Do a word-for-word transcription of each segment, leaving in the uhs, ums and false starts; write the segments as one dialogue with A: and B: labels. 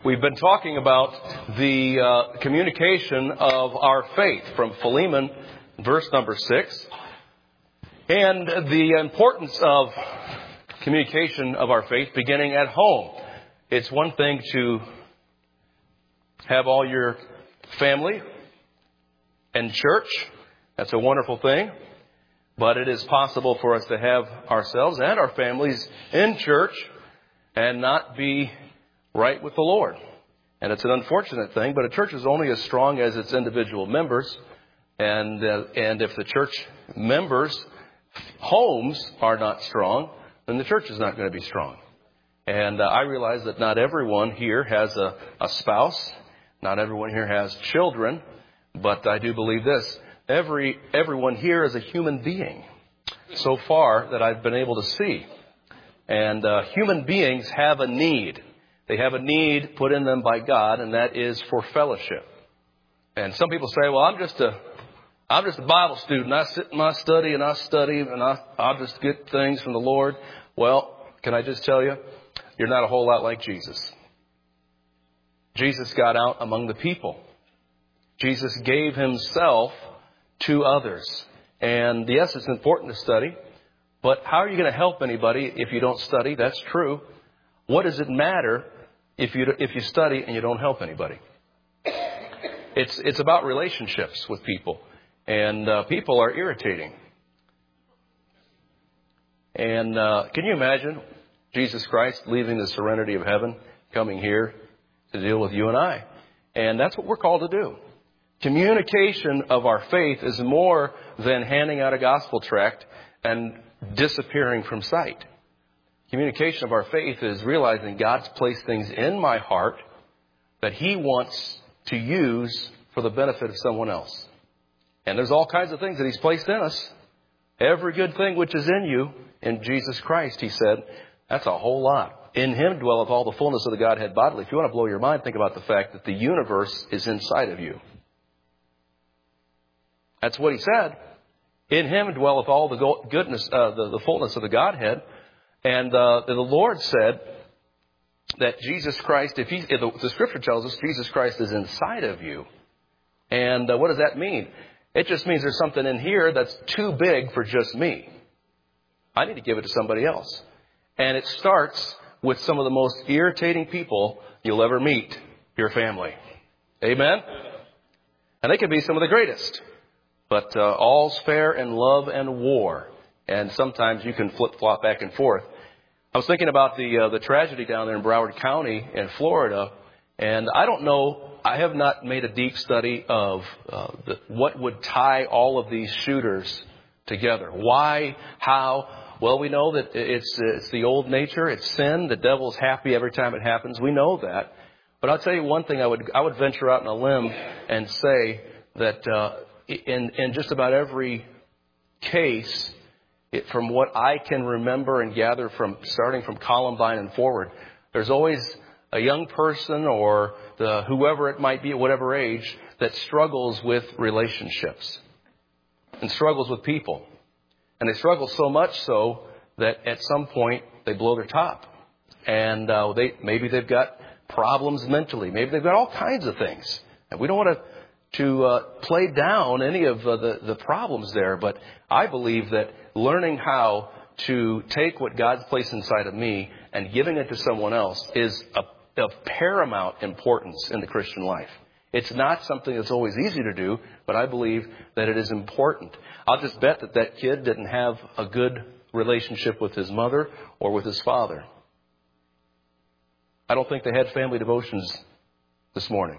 A: We've been talking about the uh, communication of our faith from Philemon, verse number six, and the importance of communication of our faith beginning at home. It's one thing to have all your family in church. That's a wonderful thing. But it is possible for us to have ourselves and our families in church and not be right with the Lord. And it's an unfortunate thing, but a church is only as strong as its individual members. And uh, and if the church members' homes are not strong, then the church is not going to be strong. And uh, I realize that not everyone here has a, a spouse. Not everyone here has children. But I do believe this. Every everyone here is a human being so far that I've been able to see. And uh, human beings have a need. They have a need put in them by God, and that is for fellowship. And some people say, well, I'm just a I'm just a Bible student. I sit in my study and I study and I, I'll just get things from the Lord. Well, can I just tell you, you're not a whole lot like Jesus. Jesus got out among the people. Jesus gave himself to others. And yes, it's important to study. But how are you going to help anybody if you don't study? That's true. What does it matter if you if you study and you don't help anybody? It's it's about relationships with people. And uh, people are irritating. And uh, can you imagine Jesus Christ leaving the serenity of heaven, coming here to deal with you and I? And that's what we're called to do. Communication of our faith is more than handing out a gospel tract and disappearing from sight. Communication of our faith is realizing God's placed things in my heart that He wants to use for the benefit of someone else. And there's all kinds of things that He's placed in us. Every good thing which is in you, in Jesus Christ, He said, that's a whole lot. In Him dwelleth all the fullness of the Godhead bodily. If you want to blow your mind, think about the fact that the universe is inside of you. That's what He said. In Him dwelleth all the goodness, uh, the, the fullness of the Godhead. And uh, the Lord said that Jesus Christ, if He, if the, the Scripture tells us Jesus Christ is inside of you. And uh, what does that mean? It just means there's something in here that's too big for just me. I need to give it to somebody else. And it starts with some of the most irritating people you'll ever meet, your family. Amen? And they can be some of the greatest. But uh, all's fair in love and war. And sometimes you can flip-flop back and forth. I was thinking about the uh, the tragedy down there in Broward County in Florida. And I don't know, I have not made a deep study of uh, the, what would tie all of these shooters together. Why? How? Well, we know that it's, it's the old nature. It's sin. The devil's happy every time it happens. We know that. But I'll tell you one thing. I would I would venture out on a limb and say that uh, in in just about every case, it, from what I can remember and gather from starting from Columbine and forward, there's always a young person or the whoever it might be at whatever age that struggles with relationships and struggles with people. And they struggle so much so that at some point they blow their top. And uh, they maybe they've got problems mentally. Maybe they've got all kinds of things. And we don't want to, to uh, play down any of uh, the, the problems there. But I believe that learning how to take what God's placed inside of me and giving it to someone else is a of paramount importance in the Christian life. It's not something that's always easy to do, but I believe that it is important. I'll just bet that that kid didn't have a good relationship with his mother or with his father. I don't think they had family devotions this morning.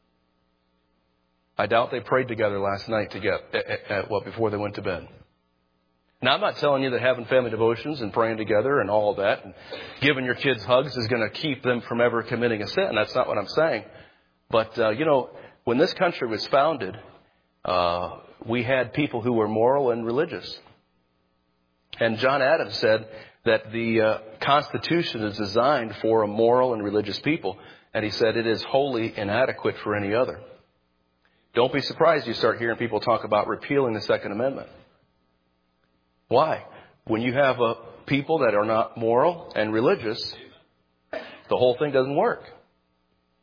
A: I doubt they prayed together last night to get, at, at, well, before they went to bed. Now, I'm not telling you that having family devotions and praying together and all of that and giving your kids hugs is going to keep them from ever committing a sin. That's not what I'm saying. But, uh, you know, when this country was founded, uh, we had people who were moral and religious. And John Adams said that the uh, Constitution is designed for a moral and religious people. And he said it is wholly inadequate for any other. Don't be surprised you start hearing people talk about repealing the Second Amendment. Why? When you have uh, people that are not moral and religious, the whole thing doesn't work.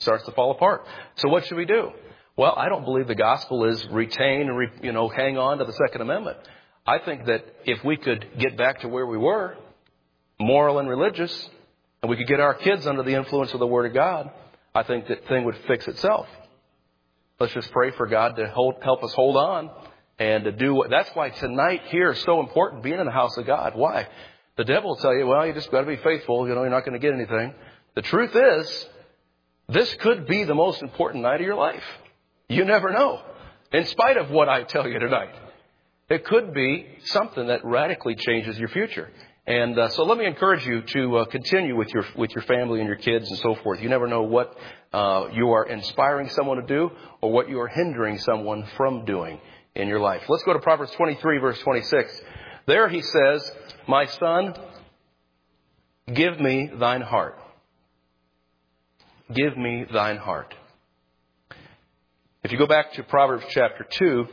A: starts to fall apart. So what should we do? Well, I don't believe the gospel is retain and, re, you know, hang on to the Second Amendment. I think that if we could get back to where we were, moral and religious, and we could get our kids under the influence of the Word of God, I think that thing would fix itself. Let's just pray for God to hold, help us hold on and to do what. That's why tonight here is so important, being in the house of God. Why? The devil will tell you, well, you just got to be faithful. You know, you're not going to get anything. The truth is, this could be the most important night of your life. You never know. In spite of what I tell you tonight, it could be something that radically changes your future. And uh, so let me encourage you to uh, continue with your with your family and your kids and so forth. You never know what uh, you are inspiring someone to do or what you are hindering someone from doing in your life. Let's go to Proverbs twenty-three, verse twenty-six. There he says, "My son, give me thine heart. Give me thine heart." If you go back to Proverbs chapter two,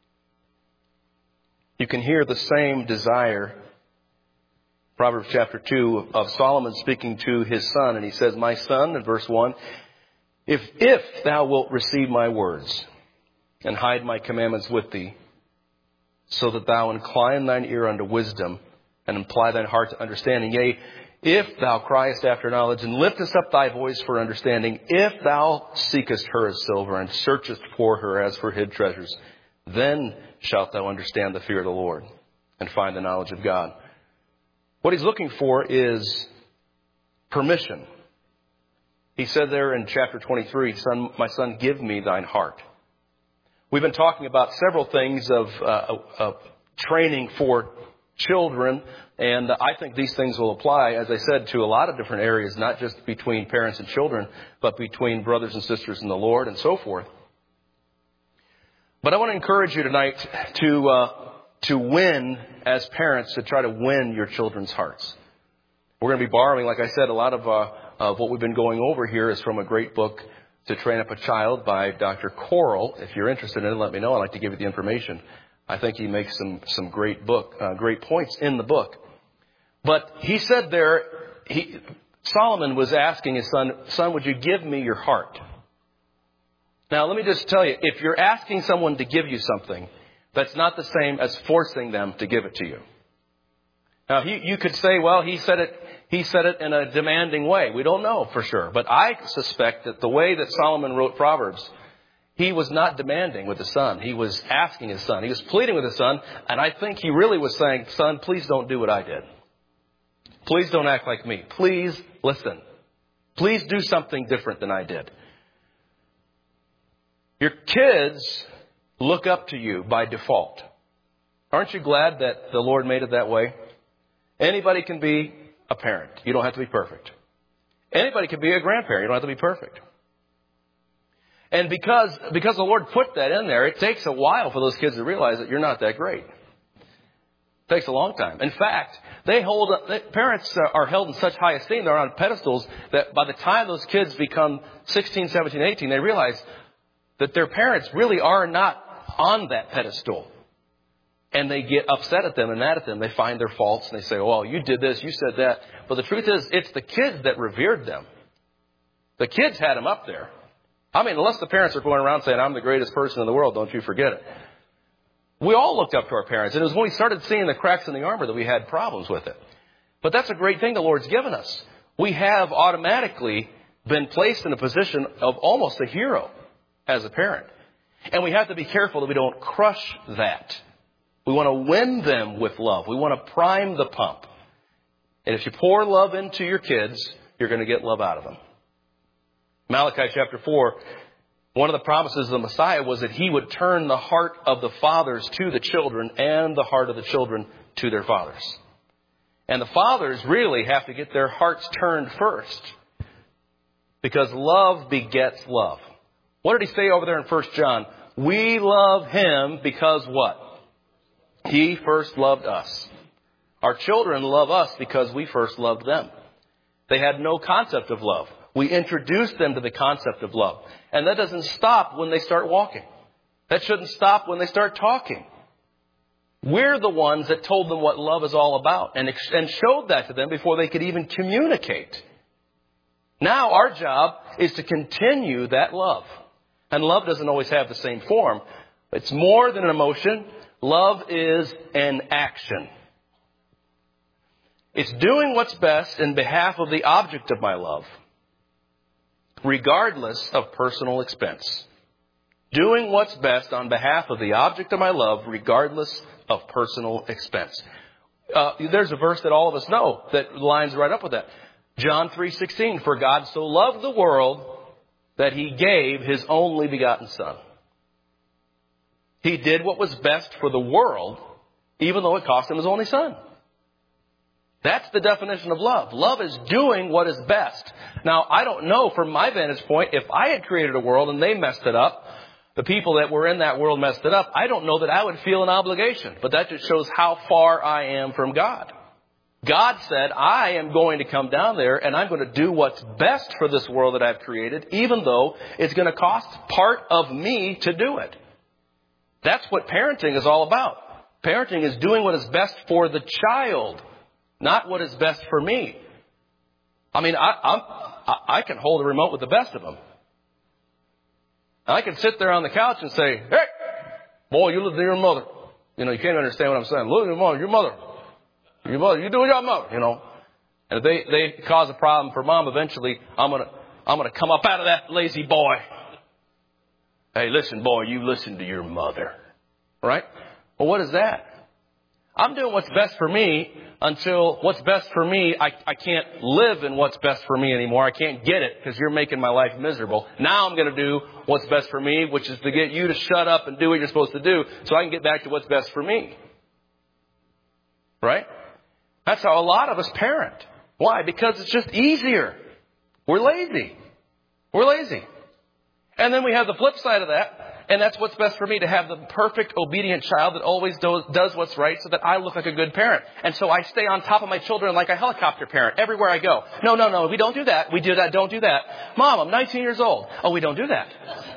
A: you can hear the same desire. Proverbs chapter two of Solomon speaking to his son. And he says, "My son," in verse one, if, if thou wilt receive my words and hide my commandments with thee, so that thou incline thine ear unto wisdom and apply thine heart to understanding. Yea, if thou criest after knowledge and liftest up thy voice for understanding, if thou seekest her as silver and searchest for her as for hid treasures, then shalt thou understand the fear of the Lord and find the knowledge of God. What he's looking for is permission. He said there in chapter twenty-three, son, my son, give me thine heart. We've been talking about several things of, uh, of training for children, and I think these things will apply, as I said, to a lot of different areas, not just between parents and children, but between brothers and sisters in the Lord and so forth. But I want to encourage you tonight to uh, to win as parents, to try to win your children's hearts. We're going to be borrowing, like I said, a lot of, uh, of what we've been going over here is from a great book, To Train Up a Child, by Doctor Corll. If you're interested in it, let me know. I'd like to give you the information. I think he makes some some great book, uh, great points in the book. But he said there, he, Solomon was asking his son, son, would you give me your heart? Now, let me just tell you, if you're asking someone to give you something, that's not the same as forcing them to give it to you. Now, he, you could say, well, he said it, he said it in a demanding way. We don't know for sure. But I suspect that the way that Solomon wrote Proverbs, he was not demanding with the son. He was asking his son. He was pleading with his son. And I think he really was saying, son, please don't do what I did. Please don't act like me. Please listen. Please do something different than I did. Your kids look up to you by default. Aren't you glad that the Lord made it that way? Anybody can be a parent. You don't have to be perfect. Anybody can be a grandparent. You don't have to be perfect. And because, because the Lord put that in there, it takes a while for those kids to realize that you're not that great. It takes a long time. In fact, they hold they, parents are held in such high esteem, they're on pedestals, that by the time those kids become sixteen, seventeen, eighteen, they realize that their parents really are not on that pedestal. And they get upset at them and mad at them. They find their faults and they say, well, you did this, you said that. But the truth is, it's the kids that revered them. The kids had them up there. I mean, unless the parents are going around saying, I'm the greatest person in the world, don't you forget it. We all looked up to our parents. And it was when we started seeing the cracks in the armor that we had problems with it. But that's a great thing the Lord's given us. We have automatically been placed in a position of almost a hero as a parent. And we have to be careful that we don't crush that. We want to win them with love. We want to prime the pump. And if you pour love into your kids, you're going to get love out of them. Malachi chapter four, one of the promises of the Messiah was that he would turn the heart of the fathers to the children and the heart of the children to their fathers. And the fathers really have to get their hearts turned first. Because love begets love. What did he say over there in First John? We love him because what? He first loved us. Our children love us because we first loved them. They had no concept of love. We introduced them to the concept of love. And that doesn't stop when they start walking. That shouldn't stop when they start talking. We're the ones that told them what love is all about and, and showed that to them before they could even communicate. Now our job is to continue that love. And love doesn't always have the same form. It's more than an emotion. Love is an action. It's doing what's best in behalf of the object of my love, regardless of personal expense. Doing what's best on behalf of the object of my love, regardless of personal expense. Uh, there's a verse that all of us know that lines right up with that. John three sixteen, for God so loved the world that He gave His only begotten Son. He did what was best for the world, even though it cost Him His only Son. That's the definition of love. Love is doing what is best. Now, I don't know from my vantage point, if I had created a world and they messed it up, the people that were in that world messed it up, I don't know that I would feel an obligation. But that just shows how far I am from God. God said, I am going to come down there and I'm going to do what's best for this world that I've created, even though it's going to cost part of me to do it. That's what parenting is all about. Parenting is doing what is best for the child, not what is best for me. I mean, I, I'm, I can hold a remote with the best of them. I can sit there on the couch and say, hey, boy, you look at your mother. You know, you can't understand what I'm saying. Look at your mother, your mother. Your mother, you do your mother, you know. And if they, they cause a problem for mom, eventually I'm going to I'm gonna come up out of that lazy boy. Hey, listen, boy, you listen to your mother. Right? Well, what is that? I'm doing what's best for me until what's best for me, I, I can't live in what's best for me anymore. I can't get it because you're making my life miserable. Now I'm going to do what's best for me, which is to get you to shut up and do what you're supposed to do so I can get back to what's best for me. Right? That's how a lot of us parent. Why? Because it's just easier. We're lazy. We're lazy. And then we have the flip side of that. And that's what's best for me, to have the perfect, obedient child that always do, does what's right so that I look like a good parent. And so I stay on top of my children like a helicopter parent everywhere I go. No, no, no, we don't do that. We do that, don't do that. Mom, I'm nineteen years old. Oh, we don't do that.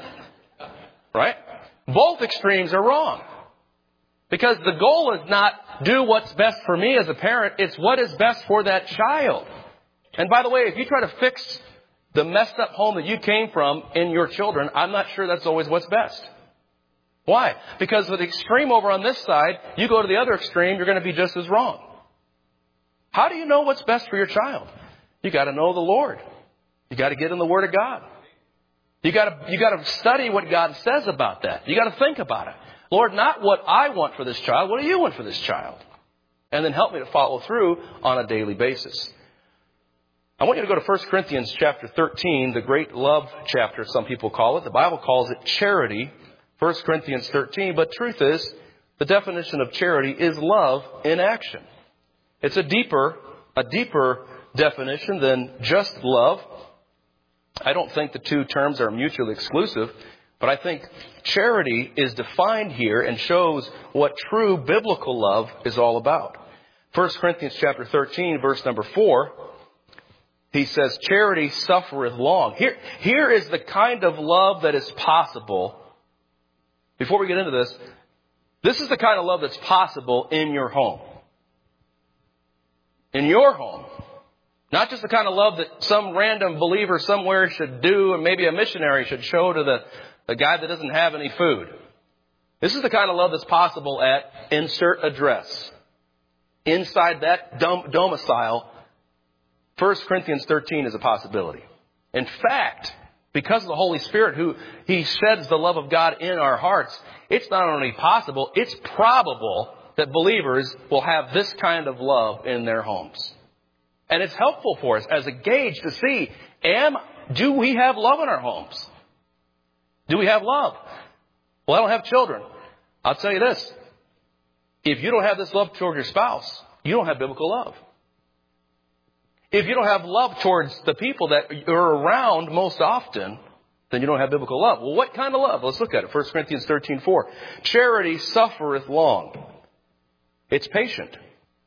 A: Right? Both extremes are wrong. Because the goal is not do what's best for me as a parent. It's what is best for that child. And by the way, if you try to fix the messed up home that you came from in your children, I'm not sure that's always what's best. Why? Because with the extreme over on this side, you go to the other extreme, you're going to be just as wrong. How do you know what's best for your child? You got to know the Lord. You got to get in the Word of God. You got to, you got to study what God says about that. You got to think about it. Lord, not what I want for this child. What do you want for this child? And then help me to follow through on a daily basis. I want you to go to First Corinthians chapter thirteen, the great love chapter, some people call it. The Bible calls it charity, First Corinthians thirteen. But truth is, the definition of charity is love in action. It's a deeper, a deeper definition than just love. I don't think the two terms are mutually exclusive, but I think charity is defined here and shows what true biblical love is all about. First Corinthians chapter thirteen, verse number four. He says, charity suffereth long. Here, here is the kind of love that is possible. Before we get into this, this is the kind of love that's possible in your home. In your home. Not just the kind of love that some random believer somewhere should do, and maybe a missionary should show to the, the guy that doesn't have any food. This is the kind of love that's possible at insert address. Inside that dom- domicile, First Corinthians thirteen is a possibility. In fact, because of the Holy Spirit, who He sheds the love of God in our hearts, it's not only possible, it's probable that believers will have this kind of love in their homes. And it's helpful for us as a gauge to see, am, do we have love in our homes? Do we have love? Well, I don't have children. I'll tell you this. If you don't have this love toward your spouse, you don't have biblical love. If you don't have love towards the people that you're around most often, then you don't have biblical love. Well, what kind of love? Let's look at it. First Corinthians thirteen four. Charity suffereth long. It's patient.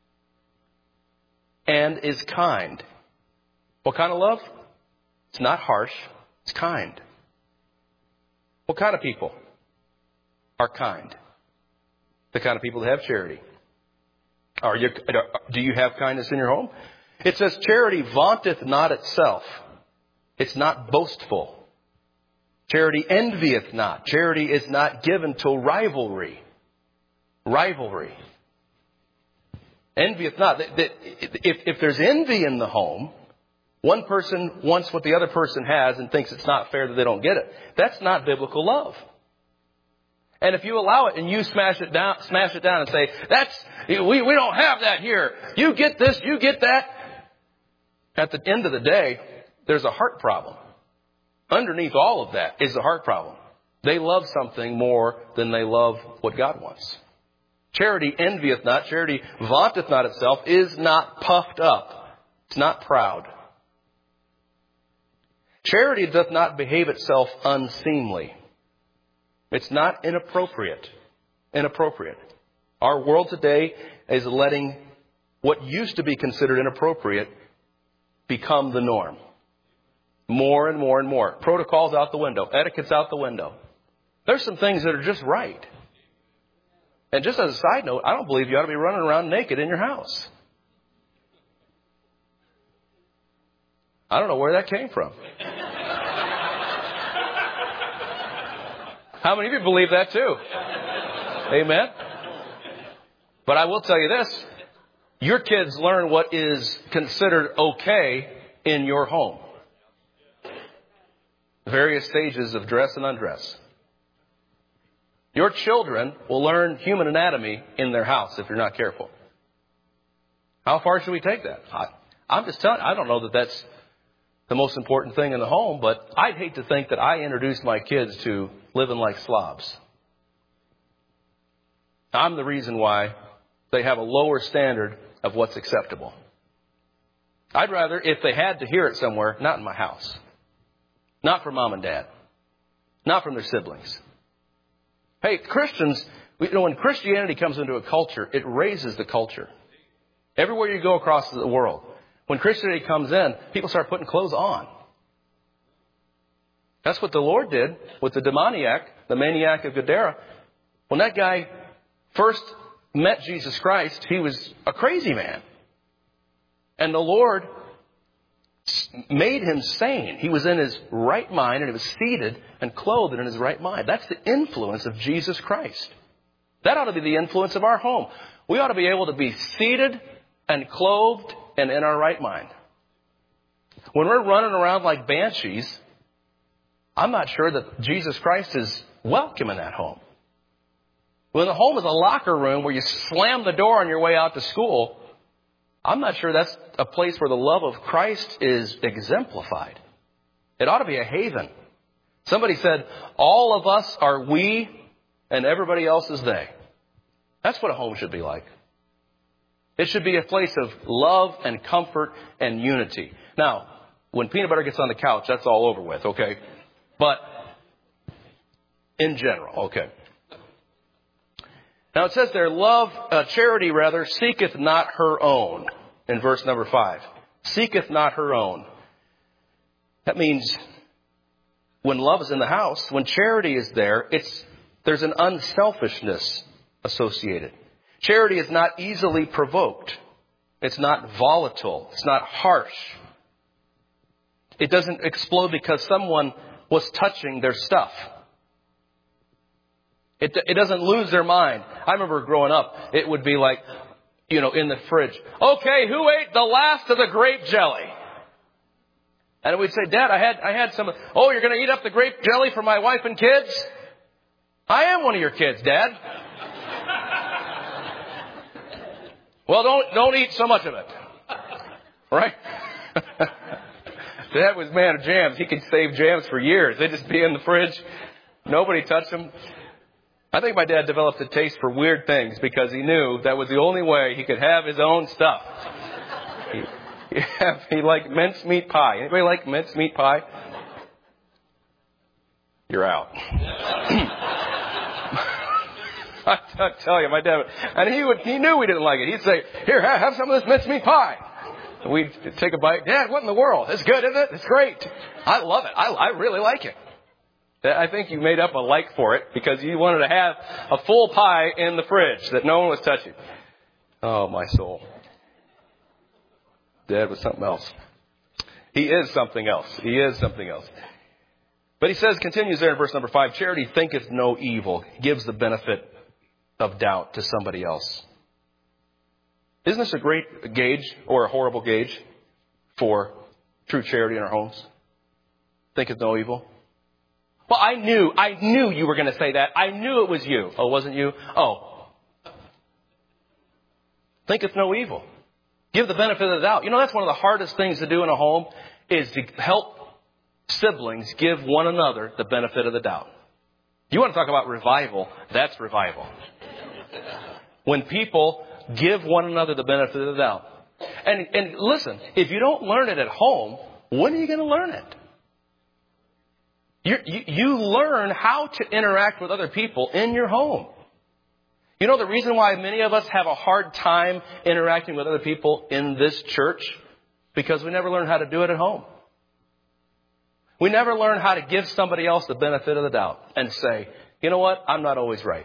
A: And is kind. What kind of love? It's not harsh. It's kind. What kind of people are kind? The kind of people that have charity. Are you, do you have kindness in your home? It says, charity vaunteth not itself. It's not boastful. Charity envieth not. Charity is not given to rivalry. Rivalry. Envieth not. If, if there's envy in the home, one person wants what the other person has and thinks it's not fair that they don't get it. That's not biblical love. And if you allow it and you smash it down, smash it down and say, that's, we, we don't have that here. You get this, you get that. At the end of the day, there's a heart problem. Underneath all of that is a heart problem. They love something more than they love what God wants. Charity envieth not. Charity vaunteth not itself, is not puffed up. It's not proud. Charity doth not behave itself unseemly. It's not inappropriate. Inappropriate. Our world today is letting what used to be considered inappropriate become the norm. More and more and more. Protocol's out the window. Etiquette's out the window. There's some things that are just right. And just as a side note, I don't believe you ought to be running around naked in your house. I don't know where that came from. How many of you believe that too? Amen. But I will tell you this. Your kids learn what is considered okay in your home. Various stages of dress and undress. Your children will learn human anatomy in their house if you're not careful. How far should we take that? I, I'm just telling you, I don't know that that's the most important thing in the home, but I'd hate to think that I introduced my kids to living like slobs. I'm the reason why they have a lower standard of what's acceptable. I'd rather, if they had to hear it somewhere, not in my house. Not from mom and dad. Not from their siblings. Hey, Christians, you know, when Christianity comes into a culture, it raises the culture. Everywhere you go across the world, when Christianity comes in, people start putting clothes on. That's what the Lord did with the demoniac, the maniac of Gadara. When that guy first met Jesus Christ, he was a crazy man. And the Lord made him sane. He was in his right mind and he was seated and clothed in his right mind. That's the influence of Jesus Christ. That ought to be the influence of our home. We ought to be able to be seated and clothed and in our right mind. When we're running around like banshees, I'm not sure that Jesus Christ is welcome in that home. When the home is a locker room where you slam the door on your way out to school, I'm not sure that's a place where the love of Christ is exemplified. It ought to be a haven. Somebody said, all of us are we and everybody else is they. That's what a home should be like. It should be a place of love and comfort and unity. Now, when peanut butter gets on the couch, that's all over with, okay? But in general, okay. Now it says there, love, uh, charity rather, seeketh not her own, in verse number five. Seeketh not her own. That means when love is in the house, when charity is there, it's there's an unselfishness associated. Charity is not easily provoked. It's not volatile. It's not harsh. It doesn't explode because someone was touching their stuff. It, it doesn't lose their mind. I remember growing up, it would be like, you know, in the fridge. Okay, who ate the last of the grape jelly? And we'd say, Dad, I had, I had some. Oh, you're going to eat up the grape jelly for my wife and kids? I am one of your kids, Dad. Well, don't, don't eat so much of it. Right? Dad was man of jams. He could save jams for years. They'd just be in the fridge. Nobody touched them. I think my dad developed a taste for weird things because he knew that was the only way he could have his own stuff. He, he, he liked mincemeat pie. Anybody like mincemeat pie? You're out. I, I tell you, my dad, and he would, he knew we didn't like it. He'd say, here, have, have some of this mincemeat pie. And we'd take a bite. Dad, what in the world? It's good, isn't it? It's great. I love it. I, I really like it. I think you made up a like for it because you wanted to have a full pie in the fridge that no one was touching. Oh, my soul. Dad was something else. He is something else. He is something else. But he says, continues there in verse number five, charity thinketh no evil, gives the benefit of doubt to somebody else. Isn't this a great gauge or a horrible gauge for true charity in our homes? Thinketh no evil. Well, I knew, I knew you were going to say that. I knew it was you. Oh, wasn't you? Oh. Thinketh no evil. Give the benefit of the doubt. You know, that's one of the hardest things to do in a home is to help siblings give one another the benefit of the doubt. You want to talk about revival? That's revival. When people give one another the benefit of the doubt. And, and listen, if you don't learn it at home, when are you going to learn it? You, you, you learn how to interact with other people in your home. You know the reason why many of us have a hard time interacting with other people in this church? Because we never learn how to do it at home. We never learn how to give somebody else the benefit of the doubt and say, you know what, I'm not always right.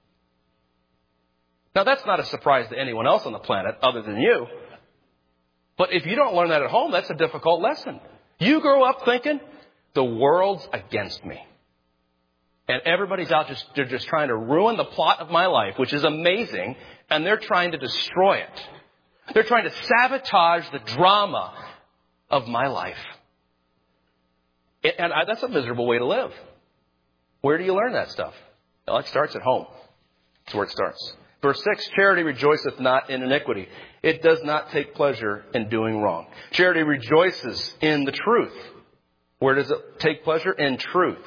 A: Now that's not a surprise to anyone else on the planet other than you. But if you don't learn that at home, that's a difficult lesson. You grow up thinking, the world's against me. And everybody's out just, they're just trying to ruin the plot of my life, which is amazing. And they're trying to destroy it. They're trying to sabotage the drama of my life. And I, that's a miserable way to live. Where do you learn that stuff? Well, it starts at home. That's where it starts. Verse six, charity rejoiceth not in iniquity. It does not take pleasure in doing wrong. Charity rejoices in the truth. Where does it take pleasure? In truth.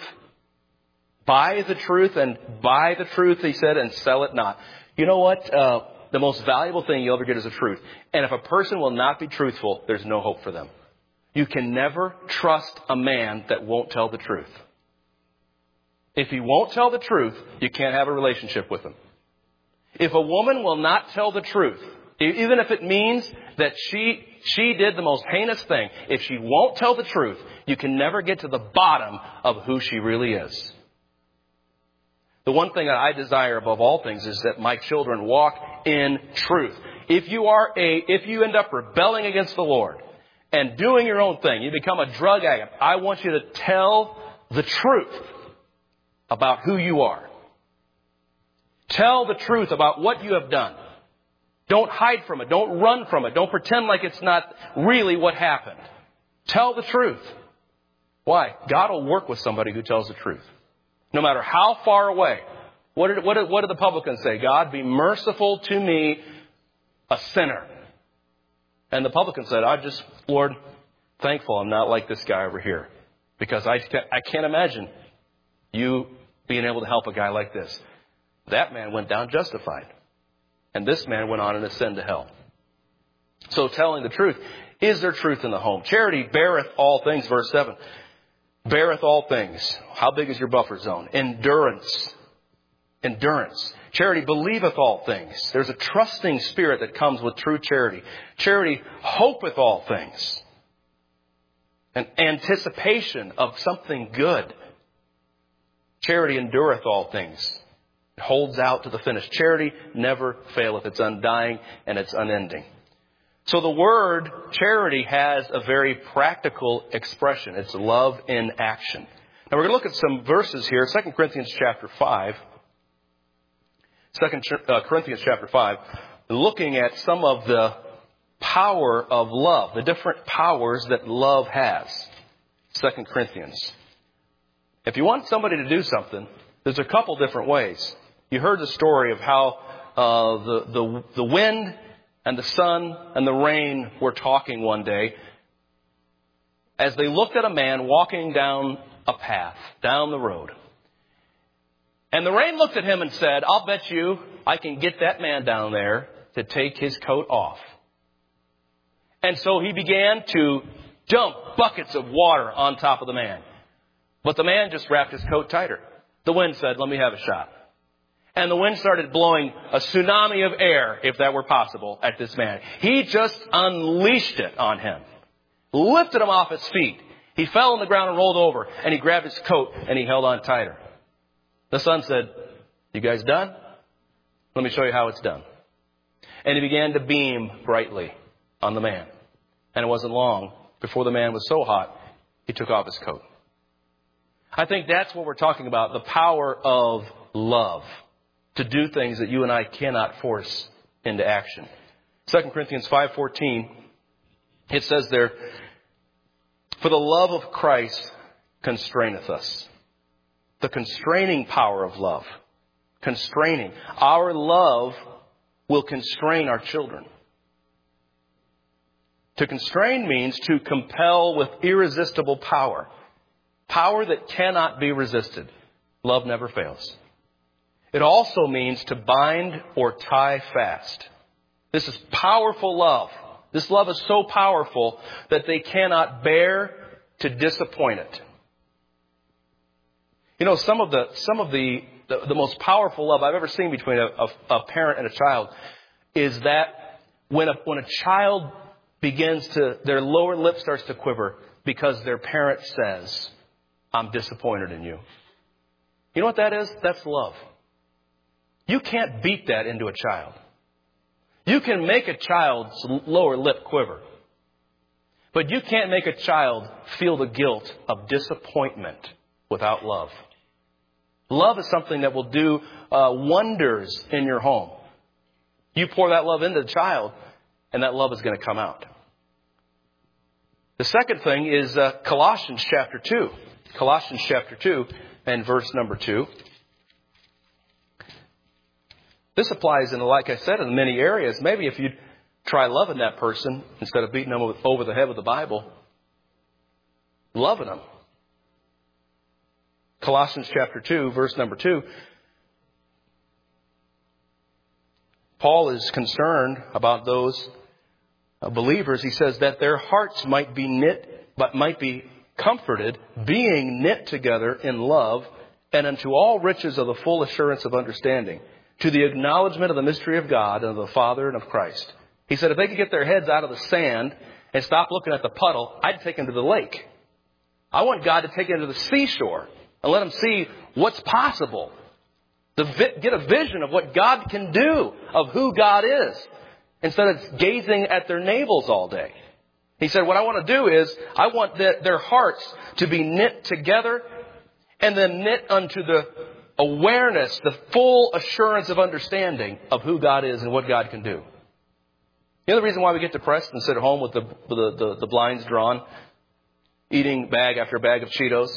A: Buy the truth and buy the truth, he said, and sell it not. You know what? Uh, the most valuable thing you'll ever get is the truth. And if a person will not be truthful, there's no hope for them. You can never trust a man that won't tell the truth. If he won't tell the truth, you can't have a relationship with him. If a woman will not tell the truth, even if it means that she she did the most heinous thing, if she won't tell the truth, you can never get to the bottom of who she really is. The one thing that I desire above all things is that my children walk in truth. If you are a, if you end up rebelling against the Lord and doing your own thing, you become a drug addict, I want you to tell the truth about who you are. Tell the truth about what you have done. Don't hide from it. Don't run from it. Don't pretend like it's not really what happened. Tell the truth. Why? God will work with somebody who tells the truth. No matter how far away. What did, what did, what did the publican say? God, be merciful to me, a sinner. And the publican said, I'm just, Lord, thankful I'm not like this guy over here. Because I, I can't imagine you being able to help a guy like this. That man went down justified. And this man went on and ascended to hell. So telling the truth. Is there truth in the home? Charity beareth all things, verse seven. Beareth all things. How big is your buffer zone? Endurance. Endurance. Charity believeth all things. There's a trusting spirit that comes with true charity. Charity hopeth all things. An anticipation of something good. Charity endureth all things. It holds out to the finish. Charity never faileth. It's undying and it's unending. So the word charity has a very practical expression. It's love in action. Now we're going to look at some verses here. Second Corinthians chapter five. Second Corinthians chapter five. Looking at some of the power of love. The different powers that love has. Second Corinthians. If you want somebody to do something, there's a couple different ways. You heard the story of how uh, the, the, the wind and the sun and the rain were talking one day as they looked at a man walking down a path, down the road. And the rain looked at him and said, I'll bet you I can get that man down there to take his coat off. And so he began to dump buckets of water on top of the man. But the man just wrapped his coat tighter. The wind said, let me have a shot. And the wind started blowing a tsunami of air, if that were possible, at this man. He just unleashed it on him. Lifted him off his feet. He fell on the ground and rolled over. And he grabbed his coat and he held on tighter. The sun said, you guys done? Let me show you how it's done. And he began to beam brightly on the man. And it wasn't long before the man was so hot, he took off his coat. I think that's what we're talking about, the power of love to do things that you and I cannot force into action. Second Corinthians five fourteen, it says there, for the love of Christ constraineth us. The constraining power of love. Constraining. Our love will constrain our children. To constrain means to compel with irresistible power. Power that cannot be resisted. Love never fails. It also means to bind or tie fast. This is powerful love. This love is so powerful that they cannot bear to disappoint it. You know, some of the some of the, the, the most powerful love I've ever seen between a, a, a parent and a child is that when a when a child begins to, their lower lip starts to quiver because their parent says, I'm disappointed in you. You know what that is? That's love. You can't beat that into a child. You can make a child's lower lip quiver. But you can't make a child feel the guilt of disappointment without love. Love is something that will do uh, wonders in your home. You pour that love into the child, and that love is going to come out. The second thing is uh, Colossians chapter two. Colossians chapter two and verse number two. This applies in, like I said, in many areas. Maybe if you'd try loving that person instead of beating them over the head with the Bible. Loving them. Colossians chapter two, verse number two. Paul is concerned about those believers. He says that their hearts might be knit, but might be comforted, being knit together in love, and unto all riches of the full assurance of understanding, to the acknowledgement of the mystery of God and of the Father and of Christ. He said if they could get their heads out of the sand and stop looking at the puddle, I'd take them to the lake. I want God to take them to the seashore and let them see what's possible. To get a vision of what God can do, of who God is, instead of gazing at their navels all day. He said, what I want to do is, I want the, their hearts to be knit together and then knit unto the awareness, the full assurance of understanding of who God is and what God can do. You know the reason why we get depressed and sit at home with the, the, the, the blinds drawn, eating bag after bag of Cheetos,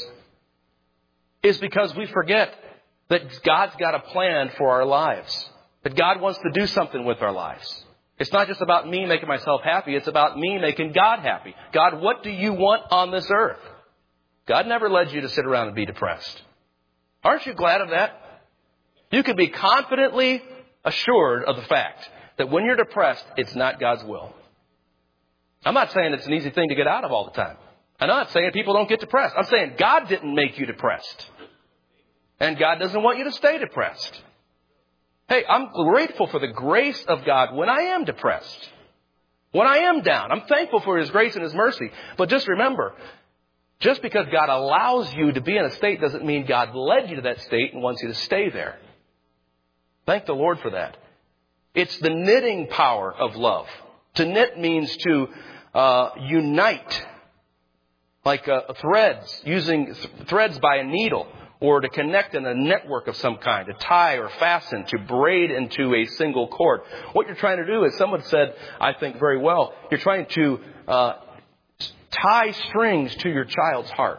A: is because we forget that God's got a plan for our lives. That God wants to do something with our lives. It's not just about me making myself happy. It's about me making God happy. God, what do you want on this earth? God never led you to sit around and be depressed. Aren't you glad of that? You can be confidently assured of the fact that when you're depressed, it's not God's will. I'm not saying it's an easy thing to get out of all the time. I'm not saying people don't get depressed. I'm saying God didn't make you depressed. And God doesn't want you to stay depressed. Hey, I'm grateful for the grace of God when I am depressed. When I am down. I'm thankful for His grace and His mercy. But just remember, just because God allows you to be in a state doesn't mean God led you to that state and wants you to stay there. Thank the Lord for that. It's the knitting power of love. To knit means to uh, unite. Like uh, threads, using th- threads by a needle. Or to connect in a network of some kind, to tie or fasten, to braid into a single cord. What you're trying to do is, someone said, I think very well, you're trying to uh, tie strings to your child's heart.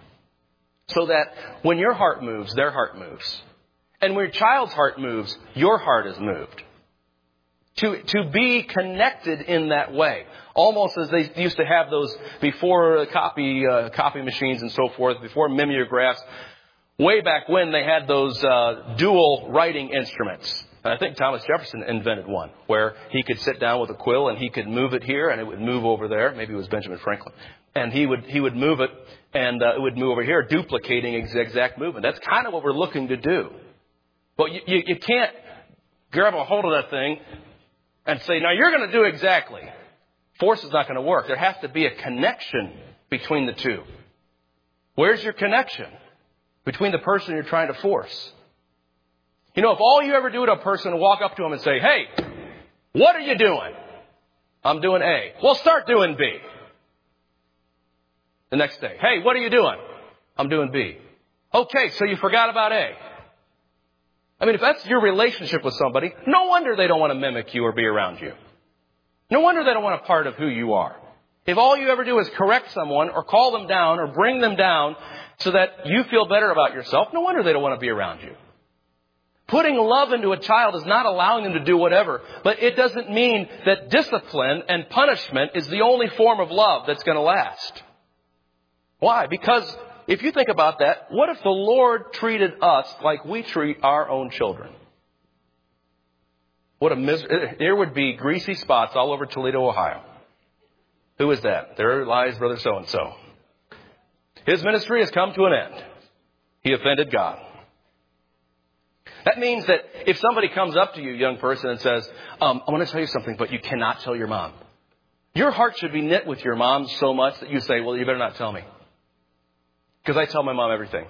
A: So that when your heart moves, their heart moves. And when your child's heart moves, your heart is moved. To, to be connected in that way. Almost as they used to have those before copy, uh, copy machines and so forth, before mimeographs. Way back when they had those uh, dual writing instruments. And I think Thomas Jefferson invented one where he could sit down with a quill and he could move it here and it would move over there. Maybe it was Benjamin Franklin. And he would he would move it and uh, it would move over here, duplicating its exact movement. That's kind of what we're looking to do. But you, you, you can't grab a hold of that thing and say, now you're going to do exactly. Force is not going to work. There has to be a connection between the two. Where's your connection? Between the person you're trying to force. You know, if all you ever do to a person is walk up to them and say, hey, what are you doing? I'm doing A. Well, start doing B. The next day, hey, what are you doing? I'm doing B. Okay, so you forgot about A. I mean, if that's your relationship with somebody, no wonder they don't want to mimic you or be around you. No wonder they don't want a part of who you are. If all you ever do is correct someone or call them down or bring them down so that you feel better about yourself, no wonder they don't want to be around you. Putting love into a child is not allowing them to do whatever, but it doesn't mean that discipline and punishment is the only form of love that's going to last. Why? Because if you think about that, what if the Lord treated us like we treat our own children? What a miser- there would be greasy spots all over Toledo, Ohio. Who is that? There lies Brother So-and-so. His ministry has come to an end. He offended God. That means that if somebody comes up to you, young person, and says, um, I want to tell you something, but you cannot tell your mom. Your heart should be knit with your mom so much that you say, well, you better not tell me. Because I tell my mom everything.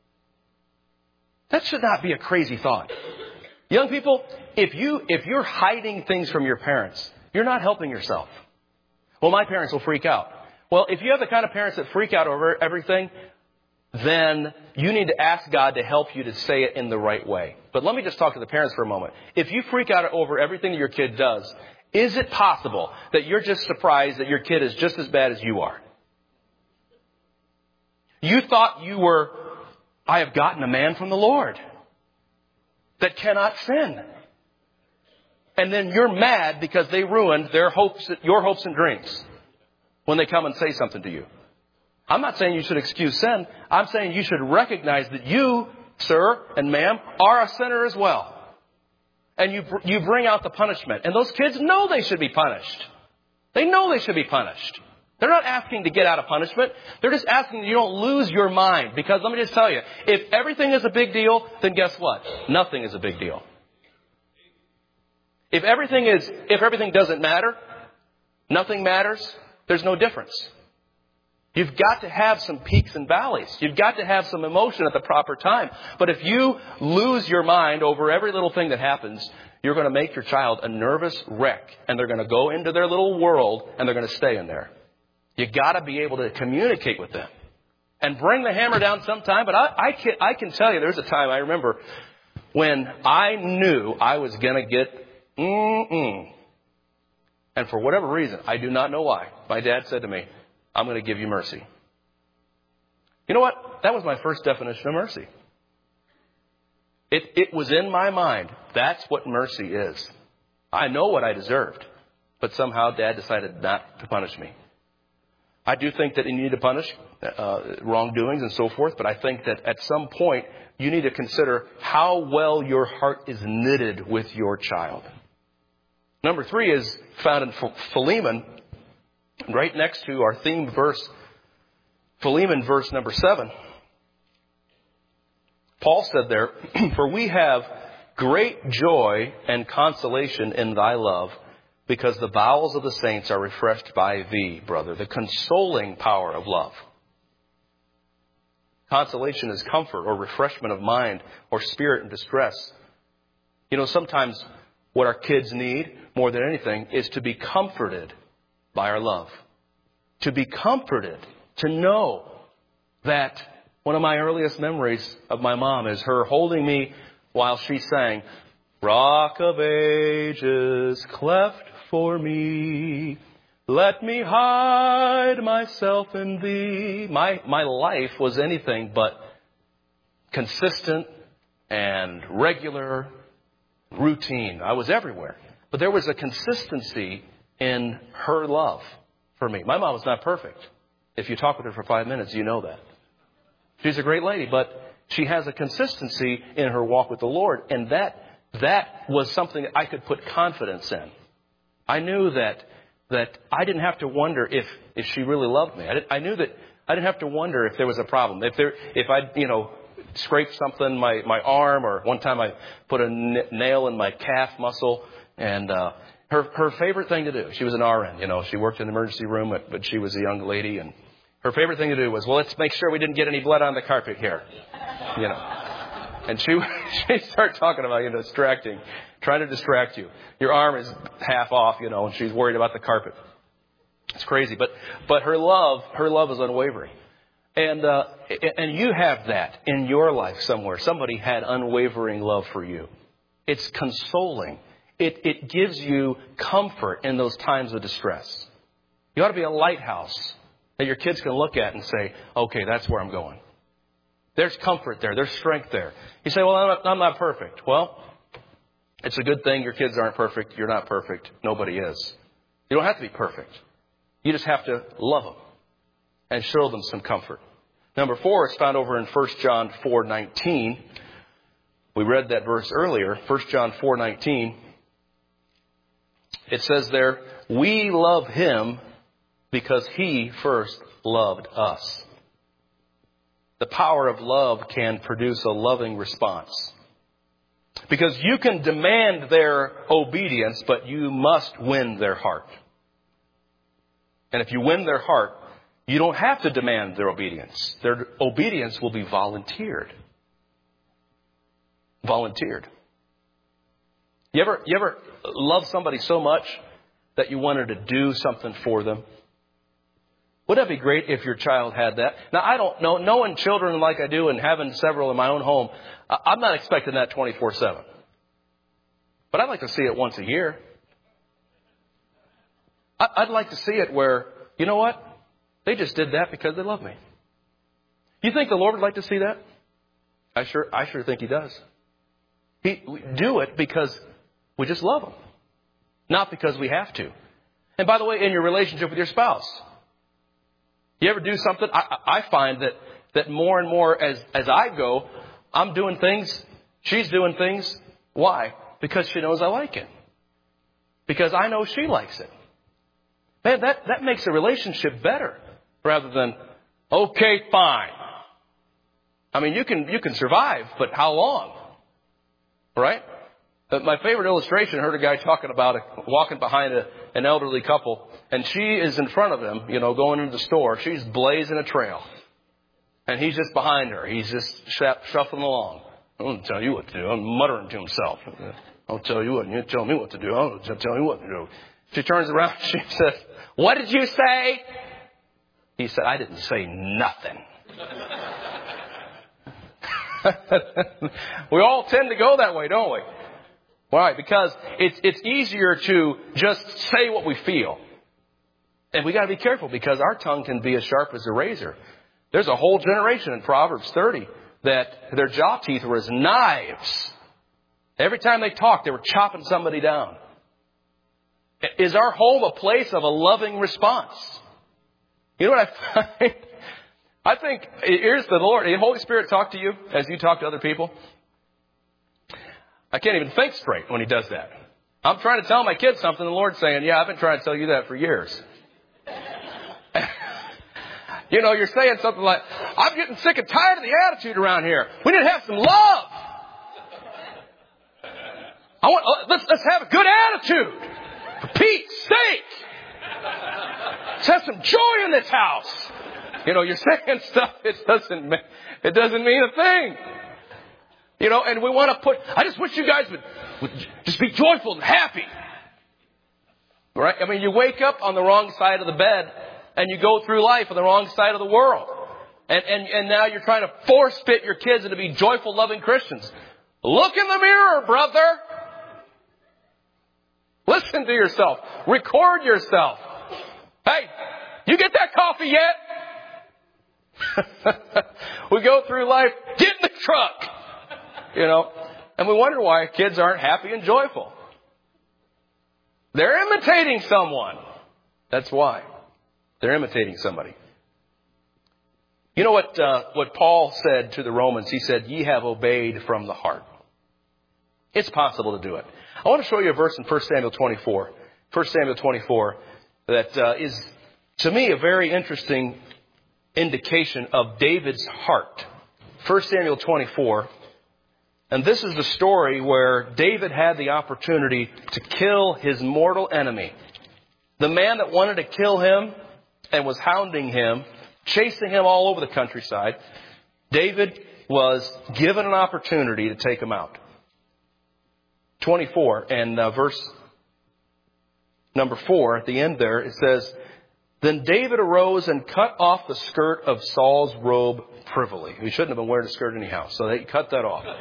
A: That should not be a crazy thought. Young people, if, you, if you're hiding things from your parents, you're not helping yourself. Well, my parents will freak out. Well, if you have the kind of parents that freak out over everything, then you need to ask God to help you to say it in the right way. But let me just talk to the parents for a moment. If you freak out over everything that your kid does, is it possible that you're just surprised that your kid is just as bad as you are? You thought you were, I have gotten a man from the Lord that cannot sin. And then you're mad because they ruined their hopes, your hopes and dreams when they come and say something to you. I'm not saying you should excuse sin. I'm saying you should recognize that you, sir and ma'am, are a sinner as well. And you, you bring out the punishment. And those kids know they should be punished. They know they should be punished. They're not asking to get out of punishment. They're just asking that you don't lose your mind. Because let me just tell you, if everything is a big deal, then guess what? Nothing is a big deal. If everything is, if everything doesn't matter, nothing matters, there's no difference. You've got to have some peaks and valleys. You've got to have some emotion at the proper time. But if you lose your mind over every little thing that happens, you're going to make your child a nervous wreck. And they're going to go into their little world and they're going to stay in there. You've got to be able to communicate with them and bring the hammer down sometime. But I, I, can, I can tell you there's a time I remember when I knew I was going to get mm-mm. And for whatever reason, I do not know why, my dad said to me, I'm going to give you mercy. You know what? That was my first definition of mercy. It, it was in my mind. That's what mercy is. I know what I deserved, but somehow Dad decided not to punish me. I do think that you need to punish uh, wrongdoings and so forth, but I think that at some point you need to consider how well your heart is knitted with your child. Number three is found in Philemon, right next to our theme verse, Philemon verse number seven. Paul said there, for we have great joy and consolation in thy love, because the bowels of the saints are refreshed by thee, brother. The consoling power of love. Consolation is comfort or refreshment of mind or spirit in distress. You know, sometimes what our kids need more than anything is to be comforted by our love. To be comforted, to know that one of my earliest memories of my mom is her holding me while she sang, Rock of Ages, cleft for me, let me hide myself in thee. My, my life was anything but consistent and regular, routine. I was everywhere. But there was a consistency in her love for me. My mom was not perfect. If you talk with her for five minutes, you know that. She's a great lady, but she has a consistency in her walk with the Lord. And that that was something that I could put confidence in. I knew that that I didn't have to wonder if, if she really loved me. I, did, I knew that I didn't have to wonder if there was a problem. If there, if I, you know, scraped something, my, my arm, or one time I put a n- nail in my calf muscle, and uh, her her favorite thing to do, she was an R N, you know, she worked in the emergency room, but, but she was a young lady, and her favorite thing to do was, well, let's make sure we didn't get any blood on the carpet here, you know. And she she started talking about, you know, distracting, trying to distract you. Your arm is half off, you know, and she's worried about the carpet. It's crazy. But, but her love, her love is unwavering. And, uh, and you have that in your life somewhere. Somebody had unwavering love for you. It's consoling. It, it gives you comfort in those times of distress. You ought to be a lighthouse that your kids can look at and say, okay, that's where I'm going. There's comfort there. There's strength there. You say, well, I'm not, I'm not perfect. Well, it's a good thing your kids aren't perfect. You're not perfect. Nobody is. You don't have to be perfect. You just have to love them and show them some comfort. Number four is found over in First John four nineteen. We read that verse earlier, First John four nineteen. It says there, we love him because he first loved us. The power of love can produce a loving response. Because you can demand their obedience, but you must win their heart. And if you win their heart, you don't have to demand their obedience. Their obedience will be volunteered. Volunteered. You ever, you ever love somebody so much that you wanted to do something for them? Wouldn't that be great if your child had that? Now, I don't know. Knowing children like I do and having several in my own home, I'm not expecting that twenty-four seven. But I'd like to see it once a year. I'd like to see it where, you know what? They just did that because they love me. You think the Lord would like to see that? I sure, I sure think He does. He we do it because we just love Him, not because we have to. And by the way, in your relationship with your spouse, you ever do something? I, I find that that more and more as as I go, I'm doing things. She's doing things. Why? Because she knows I like it. Because I know she likes it. Man, that, that makes a relationship better rather than, okay, fine. I mean, you can, you can survive, but how long? Right? But my favorite illustration, I heard a guy talking about it, walking behind a, an elderly couple, and she is in front of him, you know, going into the store. She's blazing a trail. And he's just behind her. He's just shuffling along. I don't tell you what to do. I'm muttering to himself. I'll tell you what. You tell me what to do. I'll tell you what to do. She turns around. She says, what did you say? He said, I didn't say nothing. We all tend to go that way, don't we? Why? Because it's, it's easier to just say what we feel. And we got to be careful because our tongue can be as sharp as a razor. There's a whole generation in Proverbs thirty that their jaw teeth were as knives. Every time they talked, they were chopping somebody down. Is our home a place of a loving response? You know what I find? I think, here's the Lord. The Holy Spirit talk to you as you talk to other people. I can't even think straight when He does that. I'm trying to tell my kids something. The Lord's saying, yeah, I've been trying to tell you that for years. You know, you're saying something like, I'm getting sick and tired of the attitude around here. We need to have some love. I want, let's, let's have a good attitude. For Pete's sake. Let's have some joy in this house. You know, you're saying stuff, it doesn't, it doesn't mean a thing. You know, and we want to put, I just wish you guys would, would just be joyful and happy. Right? I mean, you wake up on the wrong side of the bed and you go through life on the wrong side of the world. And, and, and now you're trying to force fit your kids into be joyful, loving Christians. Look in the mirror, brother. Listen to yourself. Record yourself. Hey, you get that coffee yet? We go through life, get in the truck. You know, and we wonder why kids aren't happy and joyful. They're imitating someone. That's why. They're imitating somebody. You know what, uh, what Paul said to the Romans? He said, ye have obeyed from the heart. It's possible to do it. I want to show you a verse in First Samuel twenty-four. First Samuel twenty-four that uh, is, to me, a very interesting indication of David's heart. First Samuel twenty-four. And this is the story where David had the opportunity to kill his mortal enemy. The man that wanted to kill him and was hounding him, chasing him all over the countryside. David was given an opportunity to take him out. twenty-four and uh, verse number four at the end there, it says, Then David arose and cut off the skirt of Saul's robe privily. He shouldn't have been wearing a skirt anyhow, so they cut that off.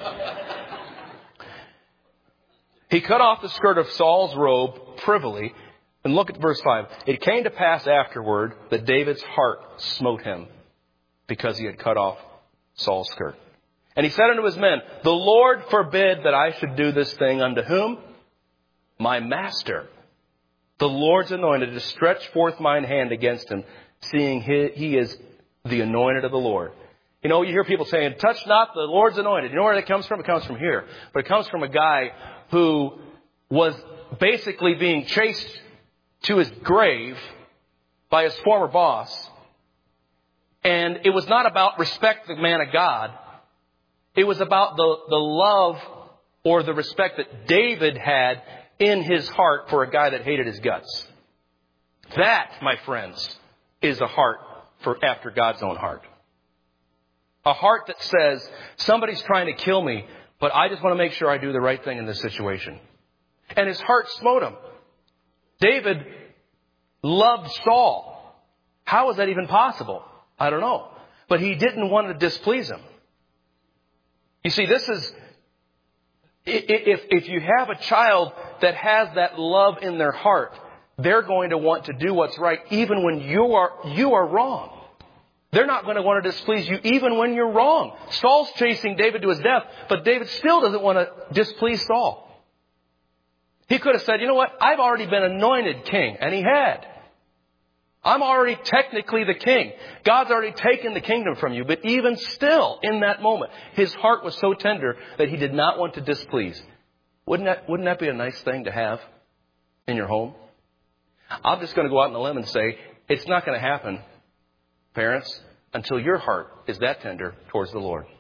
A: He cut off the skirt of Saul's robe privily. And look at verse five. It came to pass afterward that David's heart smote him because he had cut off Saul's skirt. And he said unto his men, the Lord forbid that I should do this thing unto whom? My master, the Lord's anointed, to stretch forth mine hand against him, seeing he, he is the anointed of the Lord. You know, you hear people saying, touch not the Lord's anointed. You know where that comes from? It comes from here. But it comes from a guy who was basically being chased to his grave by his former boss. And it was not about respect the man of God. It was about the, the love or the respect that David had in his heart for a guy that hated his guts. That, my friends, is a heart for after God's own heart. A heart that says, somebody's trying to kill me, but I just want to make sure I do the right thing in this situation. And his heart smote him. David loved Saul. How is that even possible? I don't know. But he didn't want to displease him. You see, this is, if, if you have a child that has that love in their heart, they're going to want to do what's right even when you are, you are wrong. They're not going to want to displease you even when you're wrong. Saul's chasing David to his death, but David still doesn't want to displease Saul. He could have said, you know what? I've already been anointed king. And he had. I'm already technically the king. God's already taken the kingdom from you. But even still, in that moment, his heart was so tender that he did not want to displease. Wouldn't that, wouldn't that be a nice thing to have in your home? I'm just going to go out on a limb and say, it's not going to happen, parents, until your heart is that tender towards the Lord.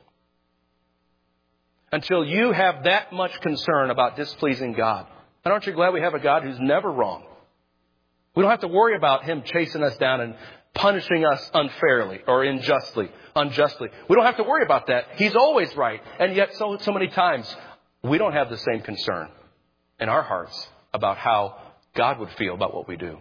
A: Until you have that much concern about displeasing God. And aren't you glad we have a God who's never wrong? We don't have to worry about him chasing us down and punishing us unfairly or unjustly, unjustly. We don't have to worry about that. He's always right. And yet so, so many times we don't have the same concern in our hearts about how God would feel about what we do.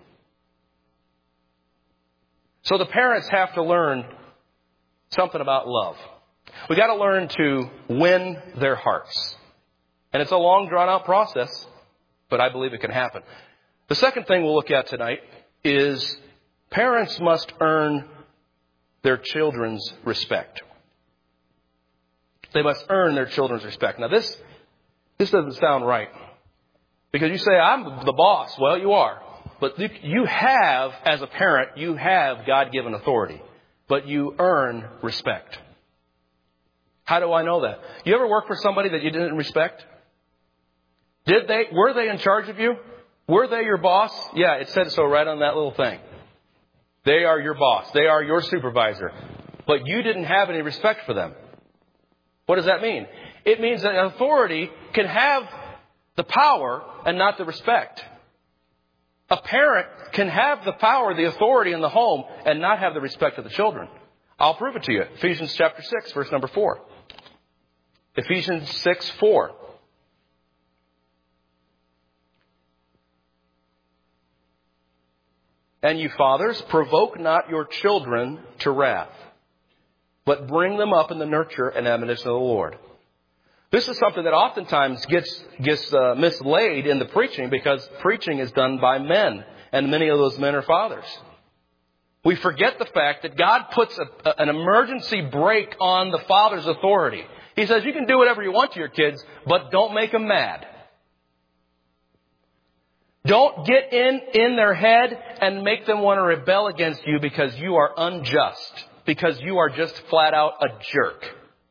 A: So the parents have to learn something about love. We got to learn to win their hearts. And it's a long drawn out process, but I believe it can happen. The second thing we'll look at tonight is parents must earn their children's respect. They must earn their children's respect. Now this, this doesn't sound right. Because you say, I'm the boss. Well, you are. But you have, as a parent, you have God-given authority. But you earn respect. How do I know that? You ever work for somebody that you didn't respect? Did they, were they in charge of you? Were they your boss? Yeah, it said so right on that little thing. They are your boss. They are your supervisor. But you didn't have any respect for them. What does that mean? It means that authority can have the power and not the respect. A parent can have the power, the authority in the home and not have the respect of the children. I'll prove it to you. Ephesians chapter six, verse number four. Ephesians six, four. And you fathers, provoke not your children to wrath, but bring them up in the nurture and admonition of the Lord. This is something that oftentimes gets gets uh, mislaid in the preaching because preaching is done by men, and many of those men are fathers. We forget the fact that God puts a, a, an emergency brake on the father's authority. He says, you can do whatever you want to your kids, but don't make them mad. Don't get in, in their head and make them want to rebel against you because you are unjust, because you are just flat out a jerk.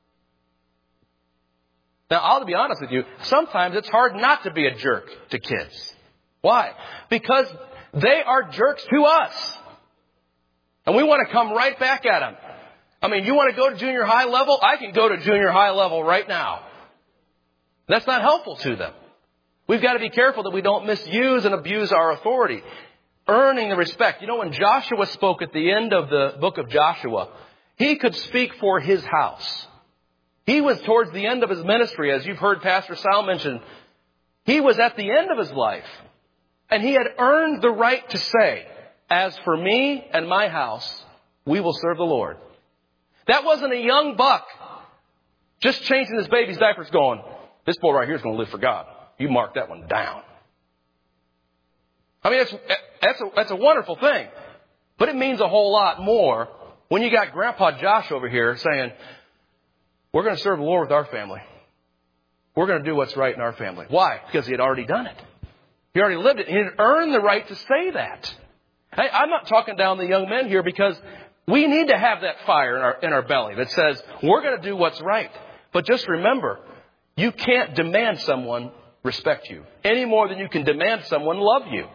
A: Now, I'll be honest with you, sometimes it's hard not to be a jerk to kids. Why? Because they are jerks to us. And we want to come right back at them. I mean, you want to go to junior high level? I can go to junior high level right now. That's not helpful to them. We've got to be careful that we don't misuse and abuse our authority. Earning the respect. You know, when Joshua spoke at the end of the book of Joshua, he could speak for his house. He was towards the end of his ministry, as you've heard Pastor Sal mention. He was at the end of his life. And he had earned the right to say, as for me and my house, we will serve the Lord. That wasn't a young buck just changing his baby's diapers going, this boy right here is going to live for God. You mark that one down. I mean, that's, that's, a, that's a wonderful thing. But it means a whole lot more when you got Grandpa Josh over here saying, we're going to serve the Lord with our family. We're going to do what's right in our family. Why? Because he had already done it. He already lived it. He had earned the right to say that. Hey, I'm not talking down the young men here because we need to have that fire in our, in our belly that says we're going to do what's right. But just remember, you can't demand someone respect you any more than you can demand someone love you.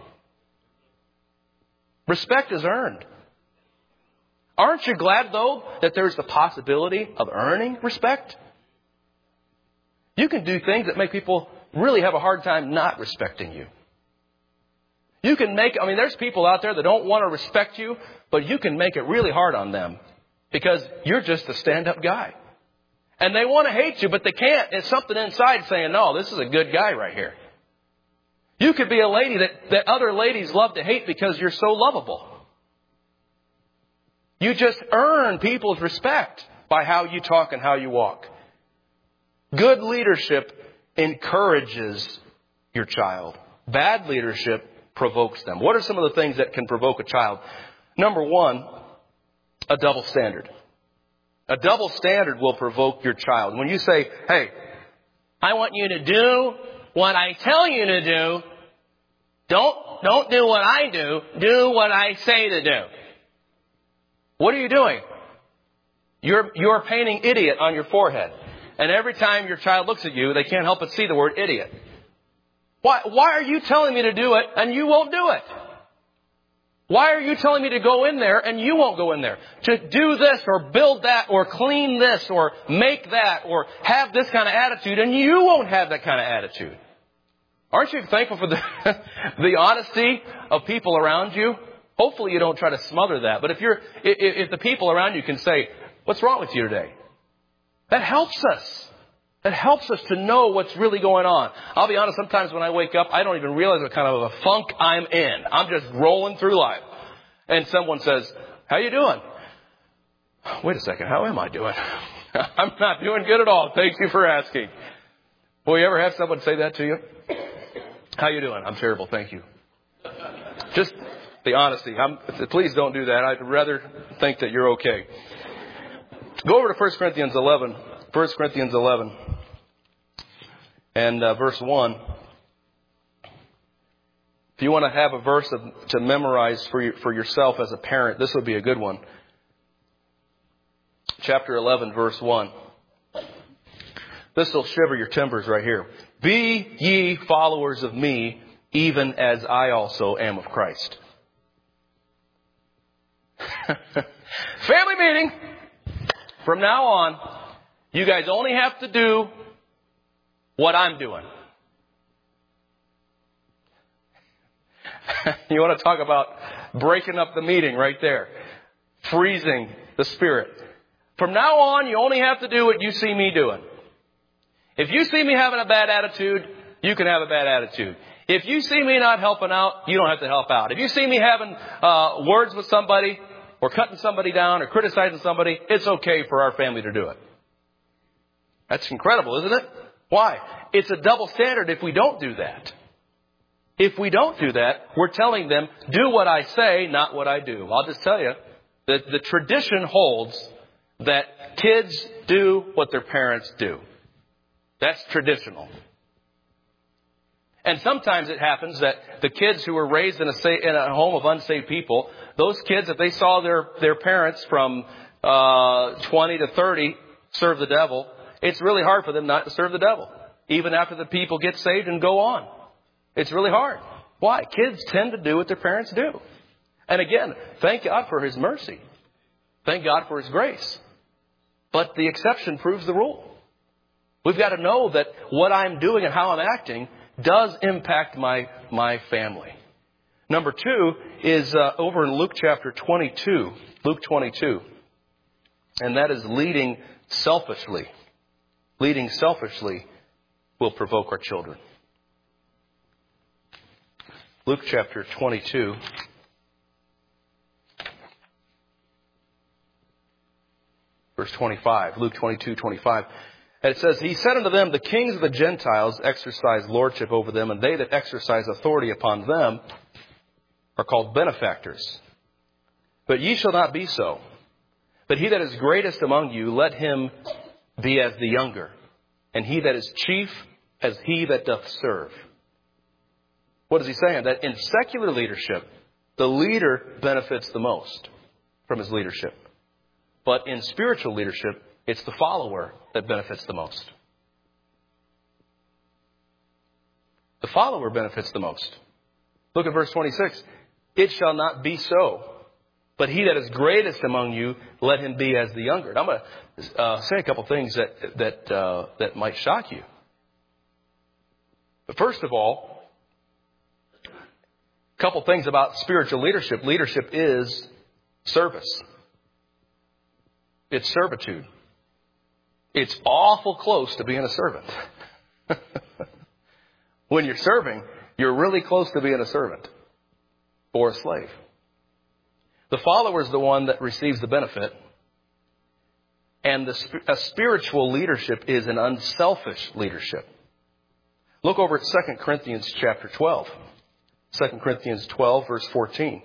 A: Respect is earned. Aren't you glad, though, that there's the possibility of earning respect? You can do things that make people really have a hard time not respecting you. You can make, I mean, there's people out there that don't want to respect you, but you can make it really hard on them because you're just a stand-up guy. And they want to hate you, but they can't. It's something inside saying, no, this is a good guy right here. You could be a lady that, that other ladies love to hate because you're so lovable. You just earn people's respect by how you talk and how you walk. Good leadership encourages your child. Bad leadership provokes them. What are some of the things that can provoke a child? Number one, a double standard. A double standard will provoke your child. When you say, hey, I want you to do what I tell you to do. Don't, don't do what I do. Do what I say to do. What are you doing? You're, you're painting idiot on your forehead. And every time your child looks at you, they can't help but see the word idiot. Why, why are you telling me to do it and you won't do it? Why are you telling me to go in there and you won't go in there? To do this or build that or clean this or make that or have this kind of attitude and you won't have that kind of attitude. Aren't you thankful for the, the honesty of people around you? Hopefully you don't try to smother that. But if you're, if, if the people around you can say, what's wrong with you today? That helps us. That helps us to know what's really going on. I'll be honest, sometimes when I wake up, I don't even realize what kind of a funk I'm in. I'm just rolling through life. And someone says, how you doing? Wait a second, how am I doing? I'm not doing good at all. Thank you for asking. Will you ever have someone say that to you? How you doing? I'm terrible, thank you. Just the honesty. I'm, please don't do that. I'd rather think that you're okay. Go over to First Corinthians eleven. First Corinthians eleven. And uh, verse one. If you want to have a verse of, to memorize for you, for yourself as a parent, this would be a good one. Chapter eleven, verse one. This will shiver your timbers right here. Be ye followers of me, even as I also am of Christ. Family meeting. From now on, you guys only have to do what I'm doing. You want to talk about breaking up the meeting right there. Freezing the spirit. From now on, you only have to do what you see me doing. If you see me having a bad attitude, you can have a bad attitude. If you see me not helping out, you don't have to help out. If you see me having uh, words with somebody or cutting somebody down or criticizing somebody, it's okay for our family to do it. That's incredible, isn't it? Why? It's a double standard if we don't do that. If we don't do that, we're telling them, do what I say, not what I do. I'll just tell you that the tradition holds that kids do what their parents do. That's traditional. And sometimes it happens that the kids who were raised in a, in a home of unsaved people, those kids, if they saw their, their parents from uh, twenty to thirty serve the devil, it's really hard for them not to serve the devil, even after the people get saved and go on. It's really hard. Why? Kids tend to do what their parents do. And again, thank God for His mercy. Thank God for His grace. But the exception proves the rule. We've got to know that what I'm doing and how I'm acting does impact my, my family. Number two is uh, over in Luke chapter twenty-two. Luke twenty-two. And that is leading selfishly. Leading selfishly will provoke our children. Luke chapter twenty-two. verse twenty-five, Luke twenty-two, twenty-five. And it says, he said unto them, the kings of the Gentiles exercise lordship over them, and they that exercise authority upon them are called benefactors. But ye shall not be so. But he that is greatest among you, let him be as the younger, and he that is chief as he that doth serve. What is he saying? That in secular leadership, the leader benefits the most from his leadership. But in spiritual leadership, it's the follower that benefits the most. The follower benefits the most. Look at verse twenty-six. It shall not be so. But he that is greatest among you, let him be as the younger. And I'm going to uh, say a couple things that that uh, that might shock you. But first of all, a couple things about spiritual leadership. Leadership is service. It's servitude. It's awful close to being a servant. When you're serving, you're really close to being a servant or a slave. The follower is the one that receives the benefit. And the, a spiritual leadership is an unselfish leadership. Look over at Second Corinthians chapter twelve. Second Corinthians twelve, verse fourteen.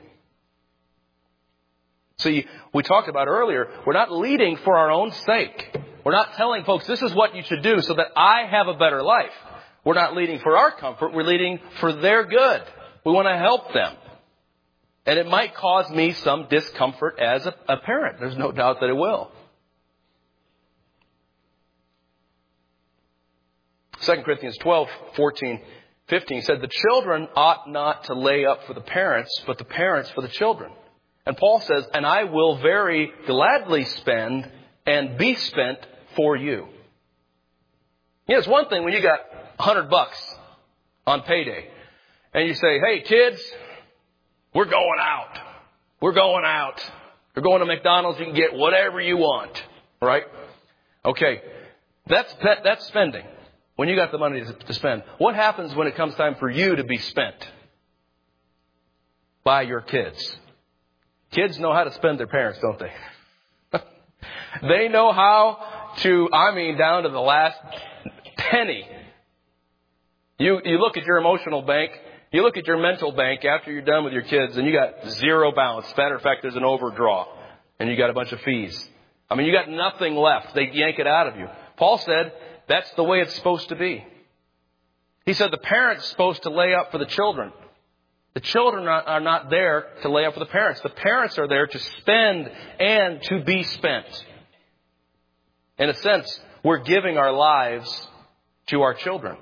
A: See, we talked about earlier, we're not leading for our own sake. We're not telling folks, this is what you should do so that I have a better life. We're not leading for our comfort. We're leading for their good. We want to help them. And it might cause me some discomfort as a, a parent. There's no doubt that it will. Second Corinthians twelve, fourteen, fifteen said, the children ought not to lay up for the parents, but the parents for the children. And Paul says, and I will very gladly spend and be spent for you. You know, it's one thing when you got a hundred bucks on payday and you say, hey, kids, we're going out. We're going out. You're going to McDonald's. You can get whatever you want. Right? Okay. That's, that's spending. When you got the money to spend. What happens when it comes time for you to be spent? By your kids. Kids know how to spend their parents, don't they? They know how to, I mean, down to the last penny. You, you look at your emotional bank. You look at your mental bank after you're done with your kids and you got zero balance. Matter of fact, there's an overdraw and you got a bunch of fees. I mean, you got nothing left. They yank it out of you. Paul said that's the way it's supposed to be. He said the parent's supposed to lay up for the children. The children are not there to lay up for the parents. The parents are there to spend and to be spent. In a sense, we're giving our lives to our children.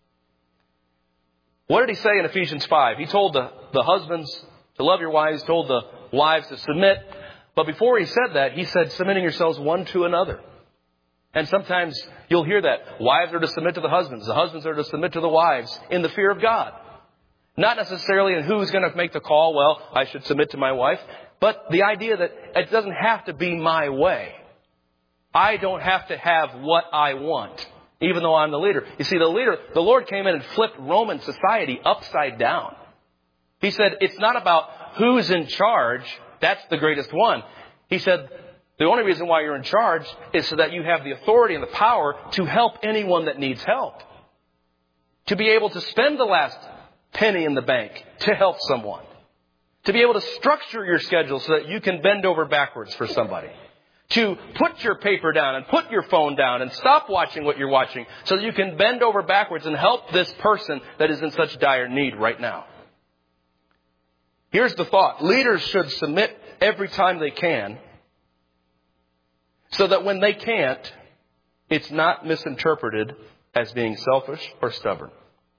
A: What did he say in Ephesians five? He told the, the husbands to love your wives, told the wives to submit. But before he said that, he said, submitting yourselves one to another. And sometimes you'll hear that. Wives are to submit to the husbands. The husbands are to submit to the wives in the fear of God. Not necessarily in who's going to make the call. Well, I should submit to my wife. But the idea that it doesn't have to be my way. I don't have to have what I want, even though I'm the leader. You see, the leader, the Lord came in and flipped Roman society upside down. He said, it's not about who's in charge. That's the greatest one. He said, the only reason why you're in charge is so that you have the authority and the power to help anyone that needs help. To be able to spend the last penny in the bank to help someone. To be able to structure your schedule so that you can bend over backwards for somebody. To put your paper down and put your phone down and stop watching what you're watching so that you can bend over backwards and help this person that is in such dire need right now. Here's the thought. Leaders should submit every time they can so that when they can't, it's not misinterpreted as being selfish or stubborn.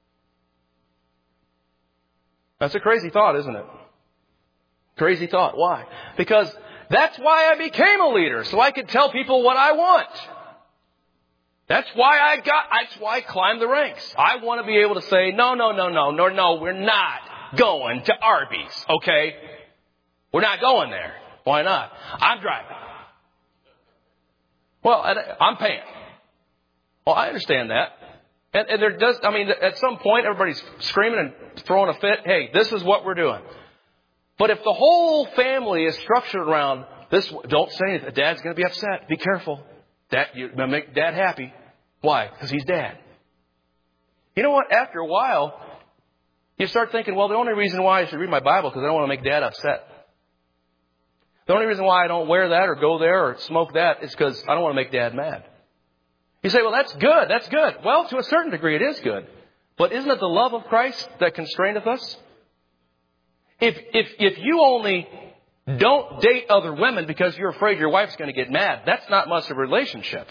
A: That's a crazy thought, isn't it? Crazy thought. Why? Because that's why I became a leader, so I could tell people what I want. That's why I got, that's why I climbed the ranks. I want to be able to say, no, no, no, no, no, no, we're not going to Arby's, okay? We're not going there. Why not? I'm driving. Well, I'm paying. Well, I understand that. And, and there does, I mean, at some point, everybody's screaming and throwing a fit. Hey, this is what we're doing. But if the whole family is structured around this, don't say anything. Dad's going to be upset. Be careful. Dad, you're going to make Dad happy. Why? Because he's Dad. You know what? After a while, you start thinking, well, the only reason why I should read my Bible is because I don't want to make Dad upset. The only reason why I don't wear that or go there or smoke that is because I don't want to make Dad mad. You say, well, that's good. That's good. Well, to a certain degree, it is good. But isn't it the love of Christ that constraineth us? If, if, if you only don't date other women because you're afraid your wife's going to get mad, that's not much of a relationship.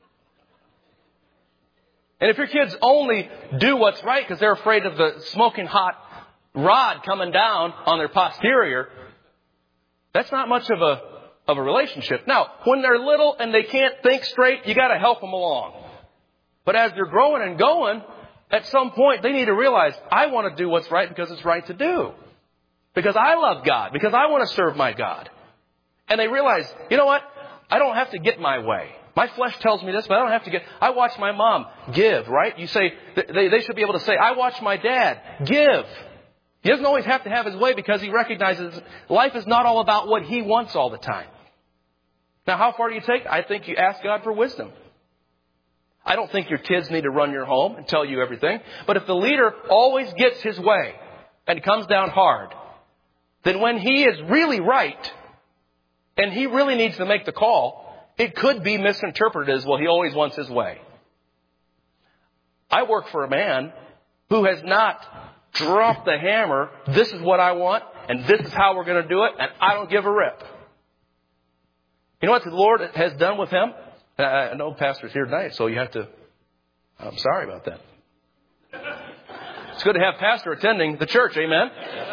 A: And if your kids only do what's right because they're afraid of the smoking hot rod coming down on their posterior, that's not much of a of a relationship. Now, when they're little and they can't think straight, you got to help them along. But as they're growing and going, at some point they need to realize, I want to do what's right because it's right to do. Because I love God. Because I want to serve my God. And they realize, you know what? I don't have to get my way. My flesh tells me this, but I don't have to get... I watch my mom give, right? You say... They, they should be able to say, I watch my dad give. He doesn't always have to have his way because he recognizes life is not all about what he wants all the time. Now, how far do you take? I think you ask God for wisdom. I don't think your kids need to run your home and tell you everything. But if the leader always gets his way and comes down hard, then when he is really right and he really needs to make the call, it could be misinterpreted as, well, he always wants his way. I work for a man who has not dropped the hammer. This is what I want, and this is how we're going to do it, and I don't give a rip. You know what the Lord has done with him? I know Pastor's here tonight, so you have to... I'm sorry about that. It's good to have Pastor attending the church, amen?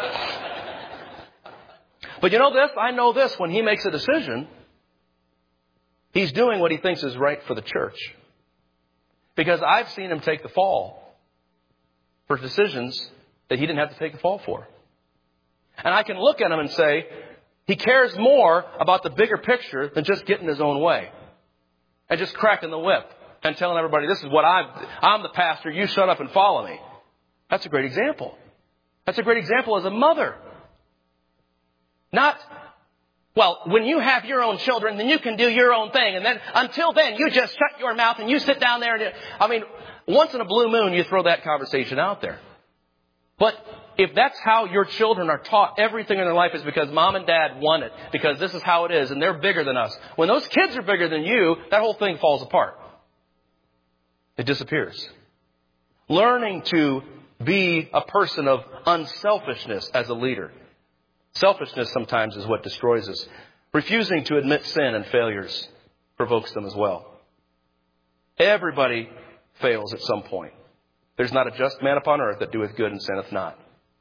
A: But you know this? I know this. When he makes a decision, he's doing what he thinks is right for the church. Because I've seen him take the fall for decisions that he didn't have to take the fall for. And I can look at him and say, he cares more about the bigger picture than just getting his own way. And just cracking the whip and telling everybody, this is what I've, I'm the pastor, you shut up and follow me. That's a great example. That's a great example as a mother. Not, well, when you have your own children, then you can do your own thing. And then until then, you just shut your mouth and you sit down there. And, I mean, once in a blue moon, you throw that conversation out there. But if that's how your children are taught, everything in their life is because mom and dad want it, because this is how it is, and they're bigger than us. When those kids are bigger than you, that whole thing falls apart. It disappears. Learning to be a person of unselfishness as a leader. Selfishness sometimes is what destroys us. Refusing to admit sin and failures provokes them as well. Everybody fails at some point. There's not a just man upon earth that doeth good and sinneth not.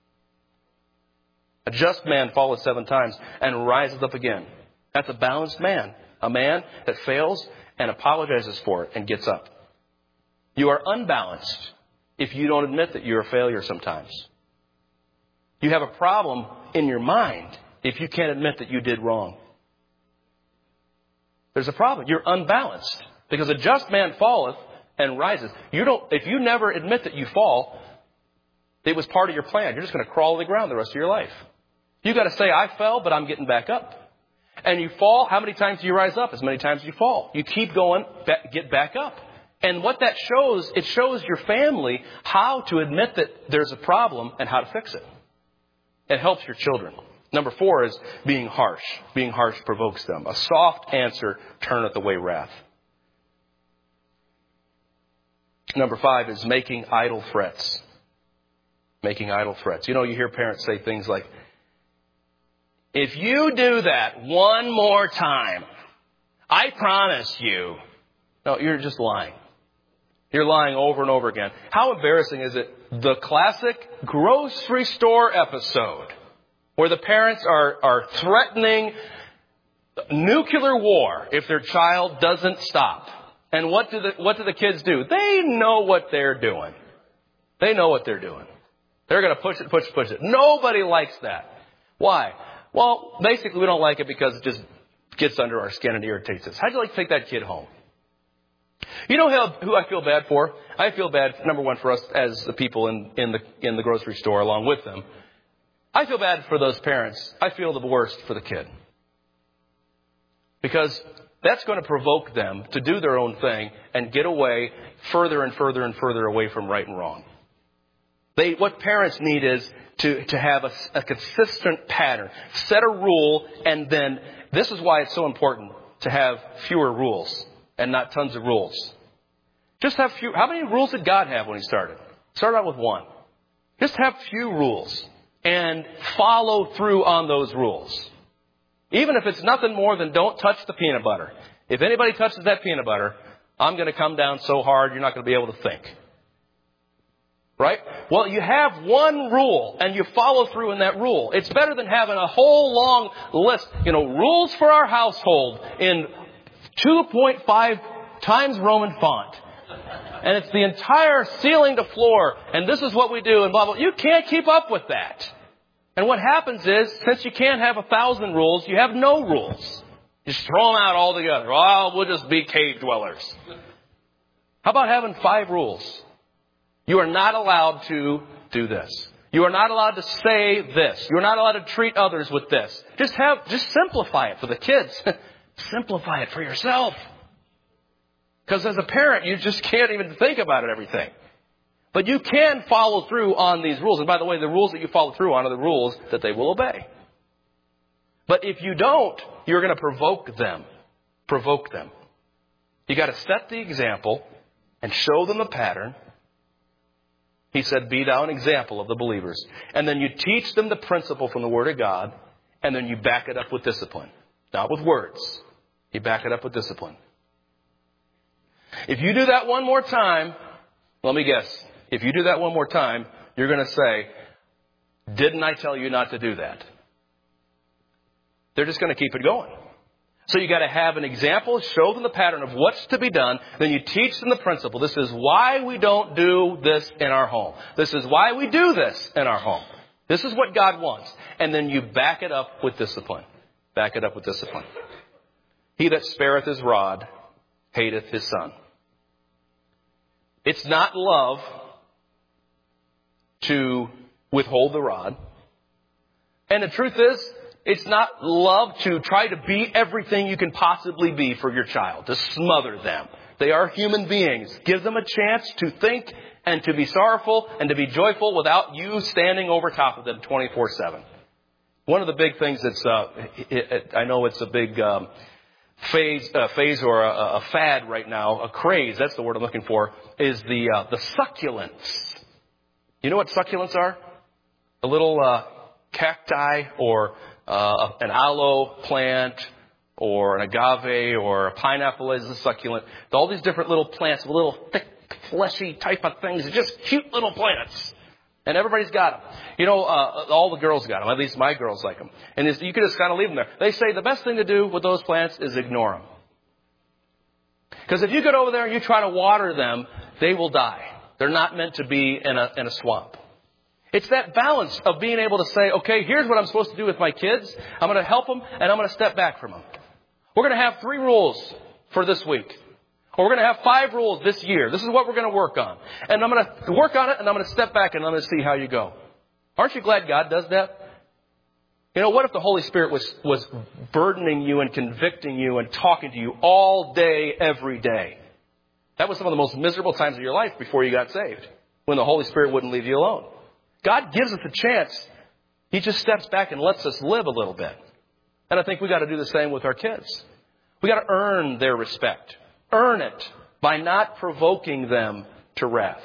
A: A just man falleth seven times and riseth up again. That's a balanced man. A man that fails and apologizes for it and gets up. You are unbalanced if you don't admit that you're a failure sometimes. You have a problem in your mind if you can't admit that you did wrong. There's a problem. You're unbalanced because a just man falleth and rises. You don't, if you never admit that you fall, it was part of your plan. You're just going to crawl to the ground the rest of your life. You got to say, I fell, but I'm getting back up. And you fall. How many times do you rise up? As many times as you fall. You keep going, get back up. And what that shows, it shows your family how to admit that there's a problem and how to fix it. It helps your children. Number four is being harsh. Being harsh provokes them. A soft answer turneth away wrath. Number five is making idle threats. Making idle threats. You know, you hear parents say things like, if you do that one more time, I promise you. No, you're just lying. You're lying over and over again. How embarrassing is it? The classic grocery store episode where the parents are, are threatening nuclear war if their child doesn't stop. And what do the, what do the kids do? They know what they're doing. They know what they're doing. They're going to push it, push it, push it. Nobody likes that. Why? Well, basically we don't like it because it just gets under our skin and irritates us. How'd you like to take that kid home? You know how, who I feel bad for? I feel bad, number one, for us as the people in, in the in the grocery store along with them. I feel bad for those parents. I feel the worst for the kid. Because that's going to provoke them to do their own thing and get away further and further and further away from right and wrong. They, what parents need is to, to have a, a consistent pattern. Set a rule, and then this is why it's so important to have fewer rules and not tons of rules. Just have few. How many rules did God have when He started? Start out with one. Just have few rules and follow through on those rules. Even if it's nothing more than don't touch the peanut butter. If anybody touches that peanut butter, I'm going to come down so hard you're not going to be able to think. Right? Well, you have one rule and you follow through in that rule. It's better than having a whole long list. You know, rules for our household in two point five times Roman font. And it's the entire ceiling to floor. And this is what we do and blah, blah. You can't keep up with that. And what happens is, since you can't have a thousand rules, you have no rules. You just throw them out altogether. Oh, we'll just be cave dwellers. How about having five rules? You are not allowed to do this. You are not allowed to say this. You are not allowed to treat others with this. Just have, just simplify it for the kids. Simplify it for yourself. Because as a parent, you just can't even think about it, everything. But you can follow through on these rules. And by the way, the rules that you follow through on are the rules that they will obey. But if you don't, you're going to provoke them. Provoke them. You got to set the example and show them the pattern. He said, be thou an example of the believers. And then you teach them the principle from the Word of God. And then you back it up with discipline. Not with words. You back it up with discipline. If you do that one more time, let me guess. If you do that one more time, you're going to say, didn't I tell you not to do that? They're just going to keep it going. So you got to have an example, show them the pattern of what's to be done. Then you teach them the principle. This is why we don't do this in our home. This is why we do this in our home. This is what God wants. And then you back it up with discipline. Back it up with discipline. He that spareth his rod hateth his son. It's not love to withhold the rod. And the truth is, it's not love to try to be everything you can possibly be for your child, to smother them. They are human beings. Give them a chance to think and to be sorrowful and to be joyful without you standing over top of them twenty-four seven. One of the big things that's, uh, it, it, I know it's a big um, phase, uh, phase or a, a fad right now, a craze, that's the word I'm looking for, is the uh, the succulents. You know what succulents are? A little uh, cacti or uh, an aloe plant or an agave or a pineapple is a succulent. All these different little plants, little thick, fleshy type of things. They're just cute little plants. And everybody's got them. You know, uh, all the girls got them. At least my girls like them. And you can just kind of leave them there. They say the best thing to do with those plants is ignore them. Because if you get over there and you try to water them, they will die. They're not meant to be in a, in a swamp. It's that balance of being able to say, okay, here's what I'm supposed to do with my kids. I'm going to help them and I'm going to step back from them. We're going to have three rules for this week. Or we're going to have five rules this year. This is what we're going to work on. And I'm going to work on it and I'm going to step back and I'm going to see how you go. Aren't you glad God does that? You know, what if the Holy Spirit was, was burdening you and convicting you and talking to you all day, every day? That was some of the most miserable times of your life before you got saved. When the Holy Spirit wouldn't leave you alone. God gives us a chance. He just steps back and lets us live a little bit. And I think we got to do the same with our kids. We got to earn their respect. Earn it by not provoking them to wrath.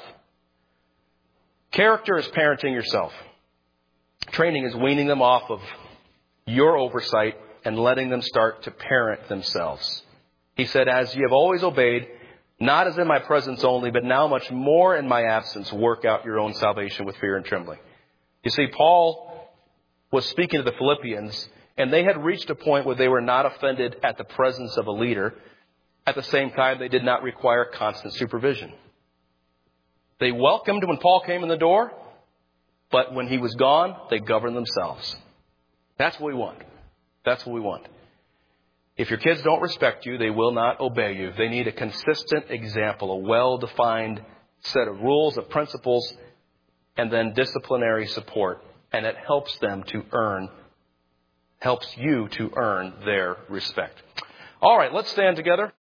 A: Character is parenting yourself. Training is weaning them off of your oversight and letting them start to parent themselves. He said, as ye have always obeyed, not as in my presence only, but now much more in my absence, work out your own salvation with fear and trembling. You see, Paul was speaking to the Philippians, and they had reached a point where they were not offended at the presence of a leader. At the same time, they did not require constant supervision. They welcomed when Paul came in the door, but when he was gone, they governed themselves. That's what we want. That's what we want. If your kids don't respect you, they will not obey you. They need a consistent example, a well-defined set of rules, of principles, and then disciplinary support. And it helps them to earn, helps you to earn their respect. All right, let's stand together.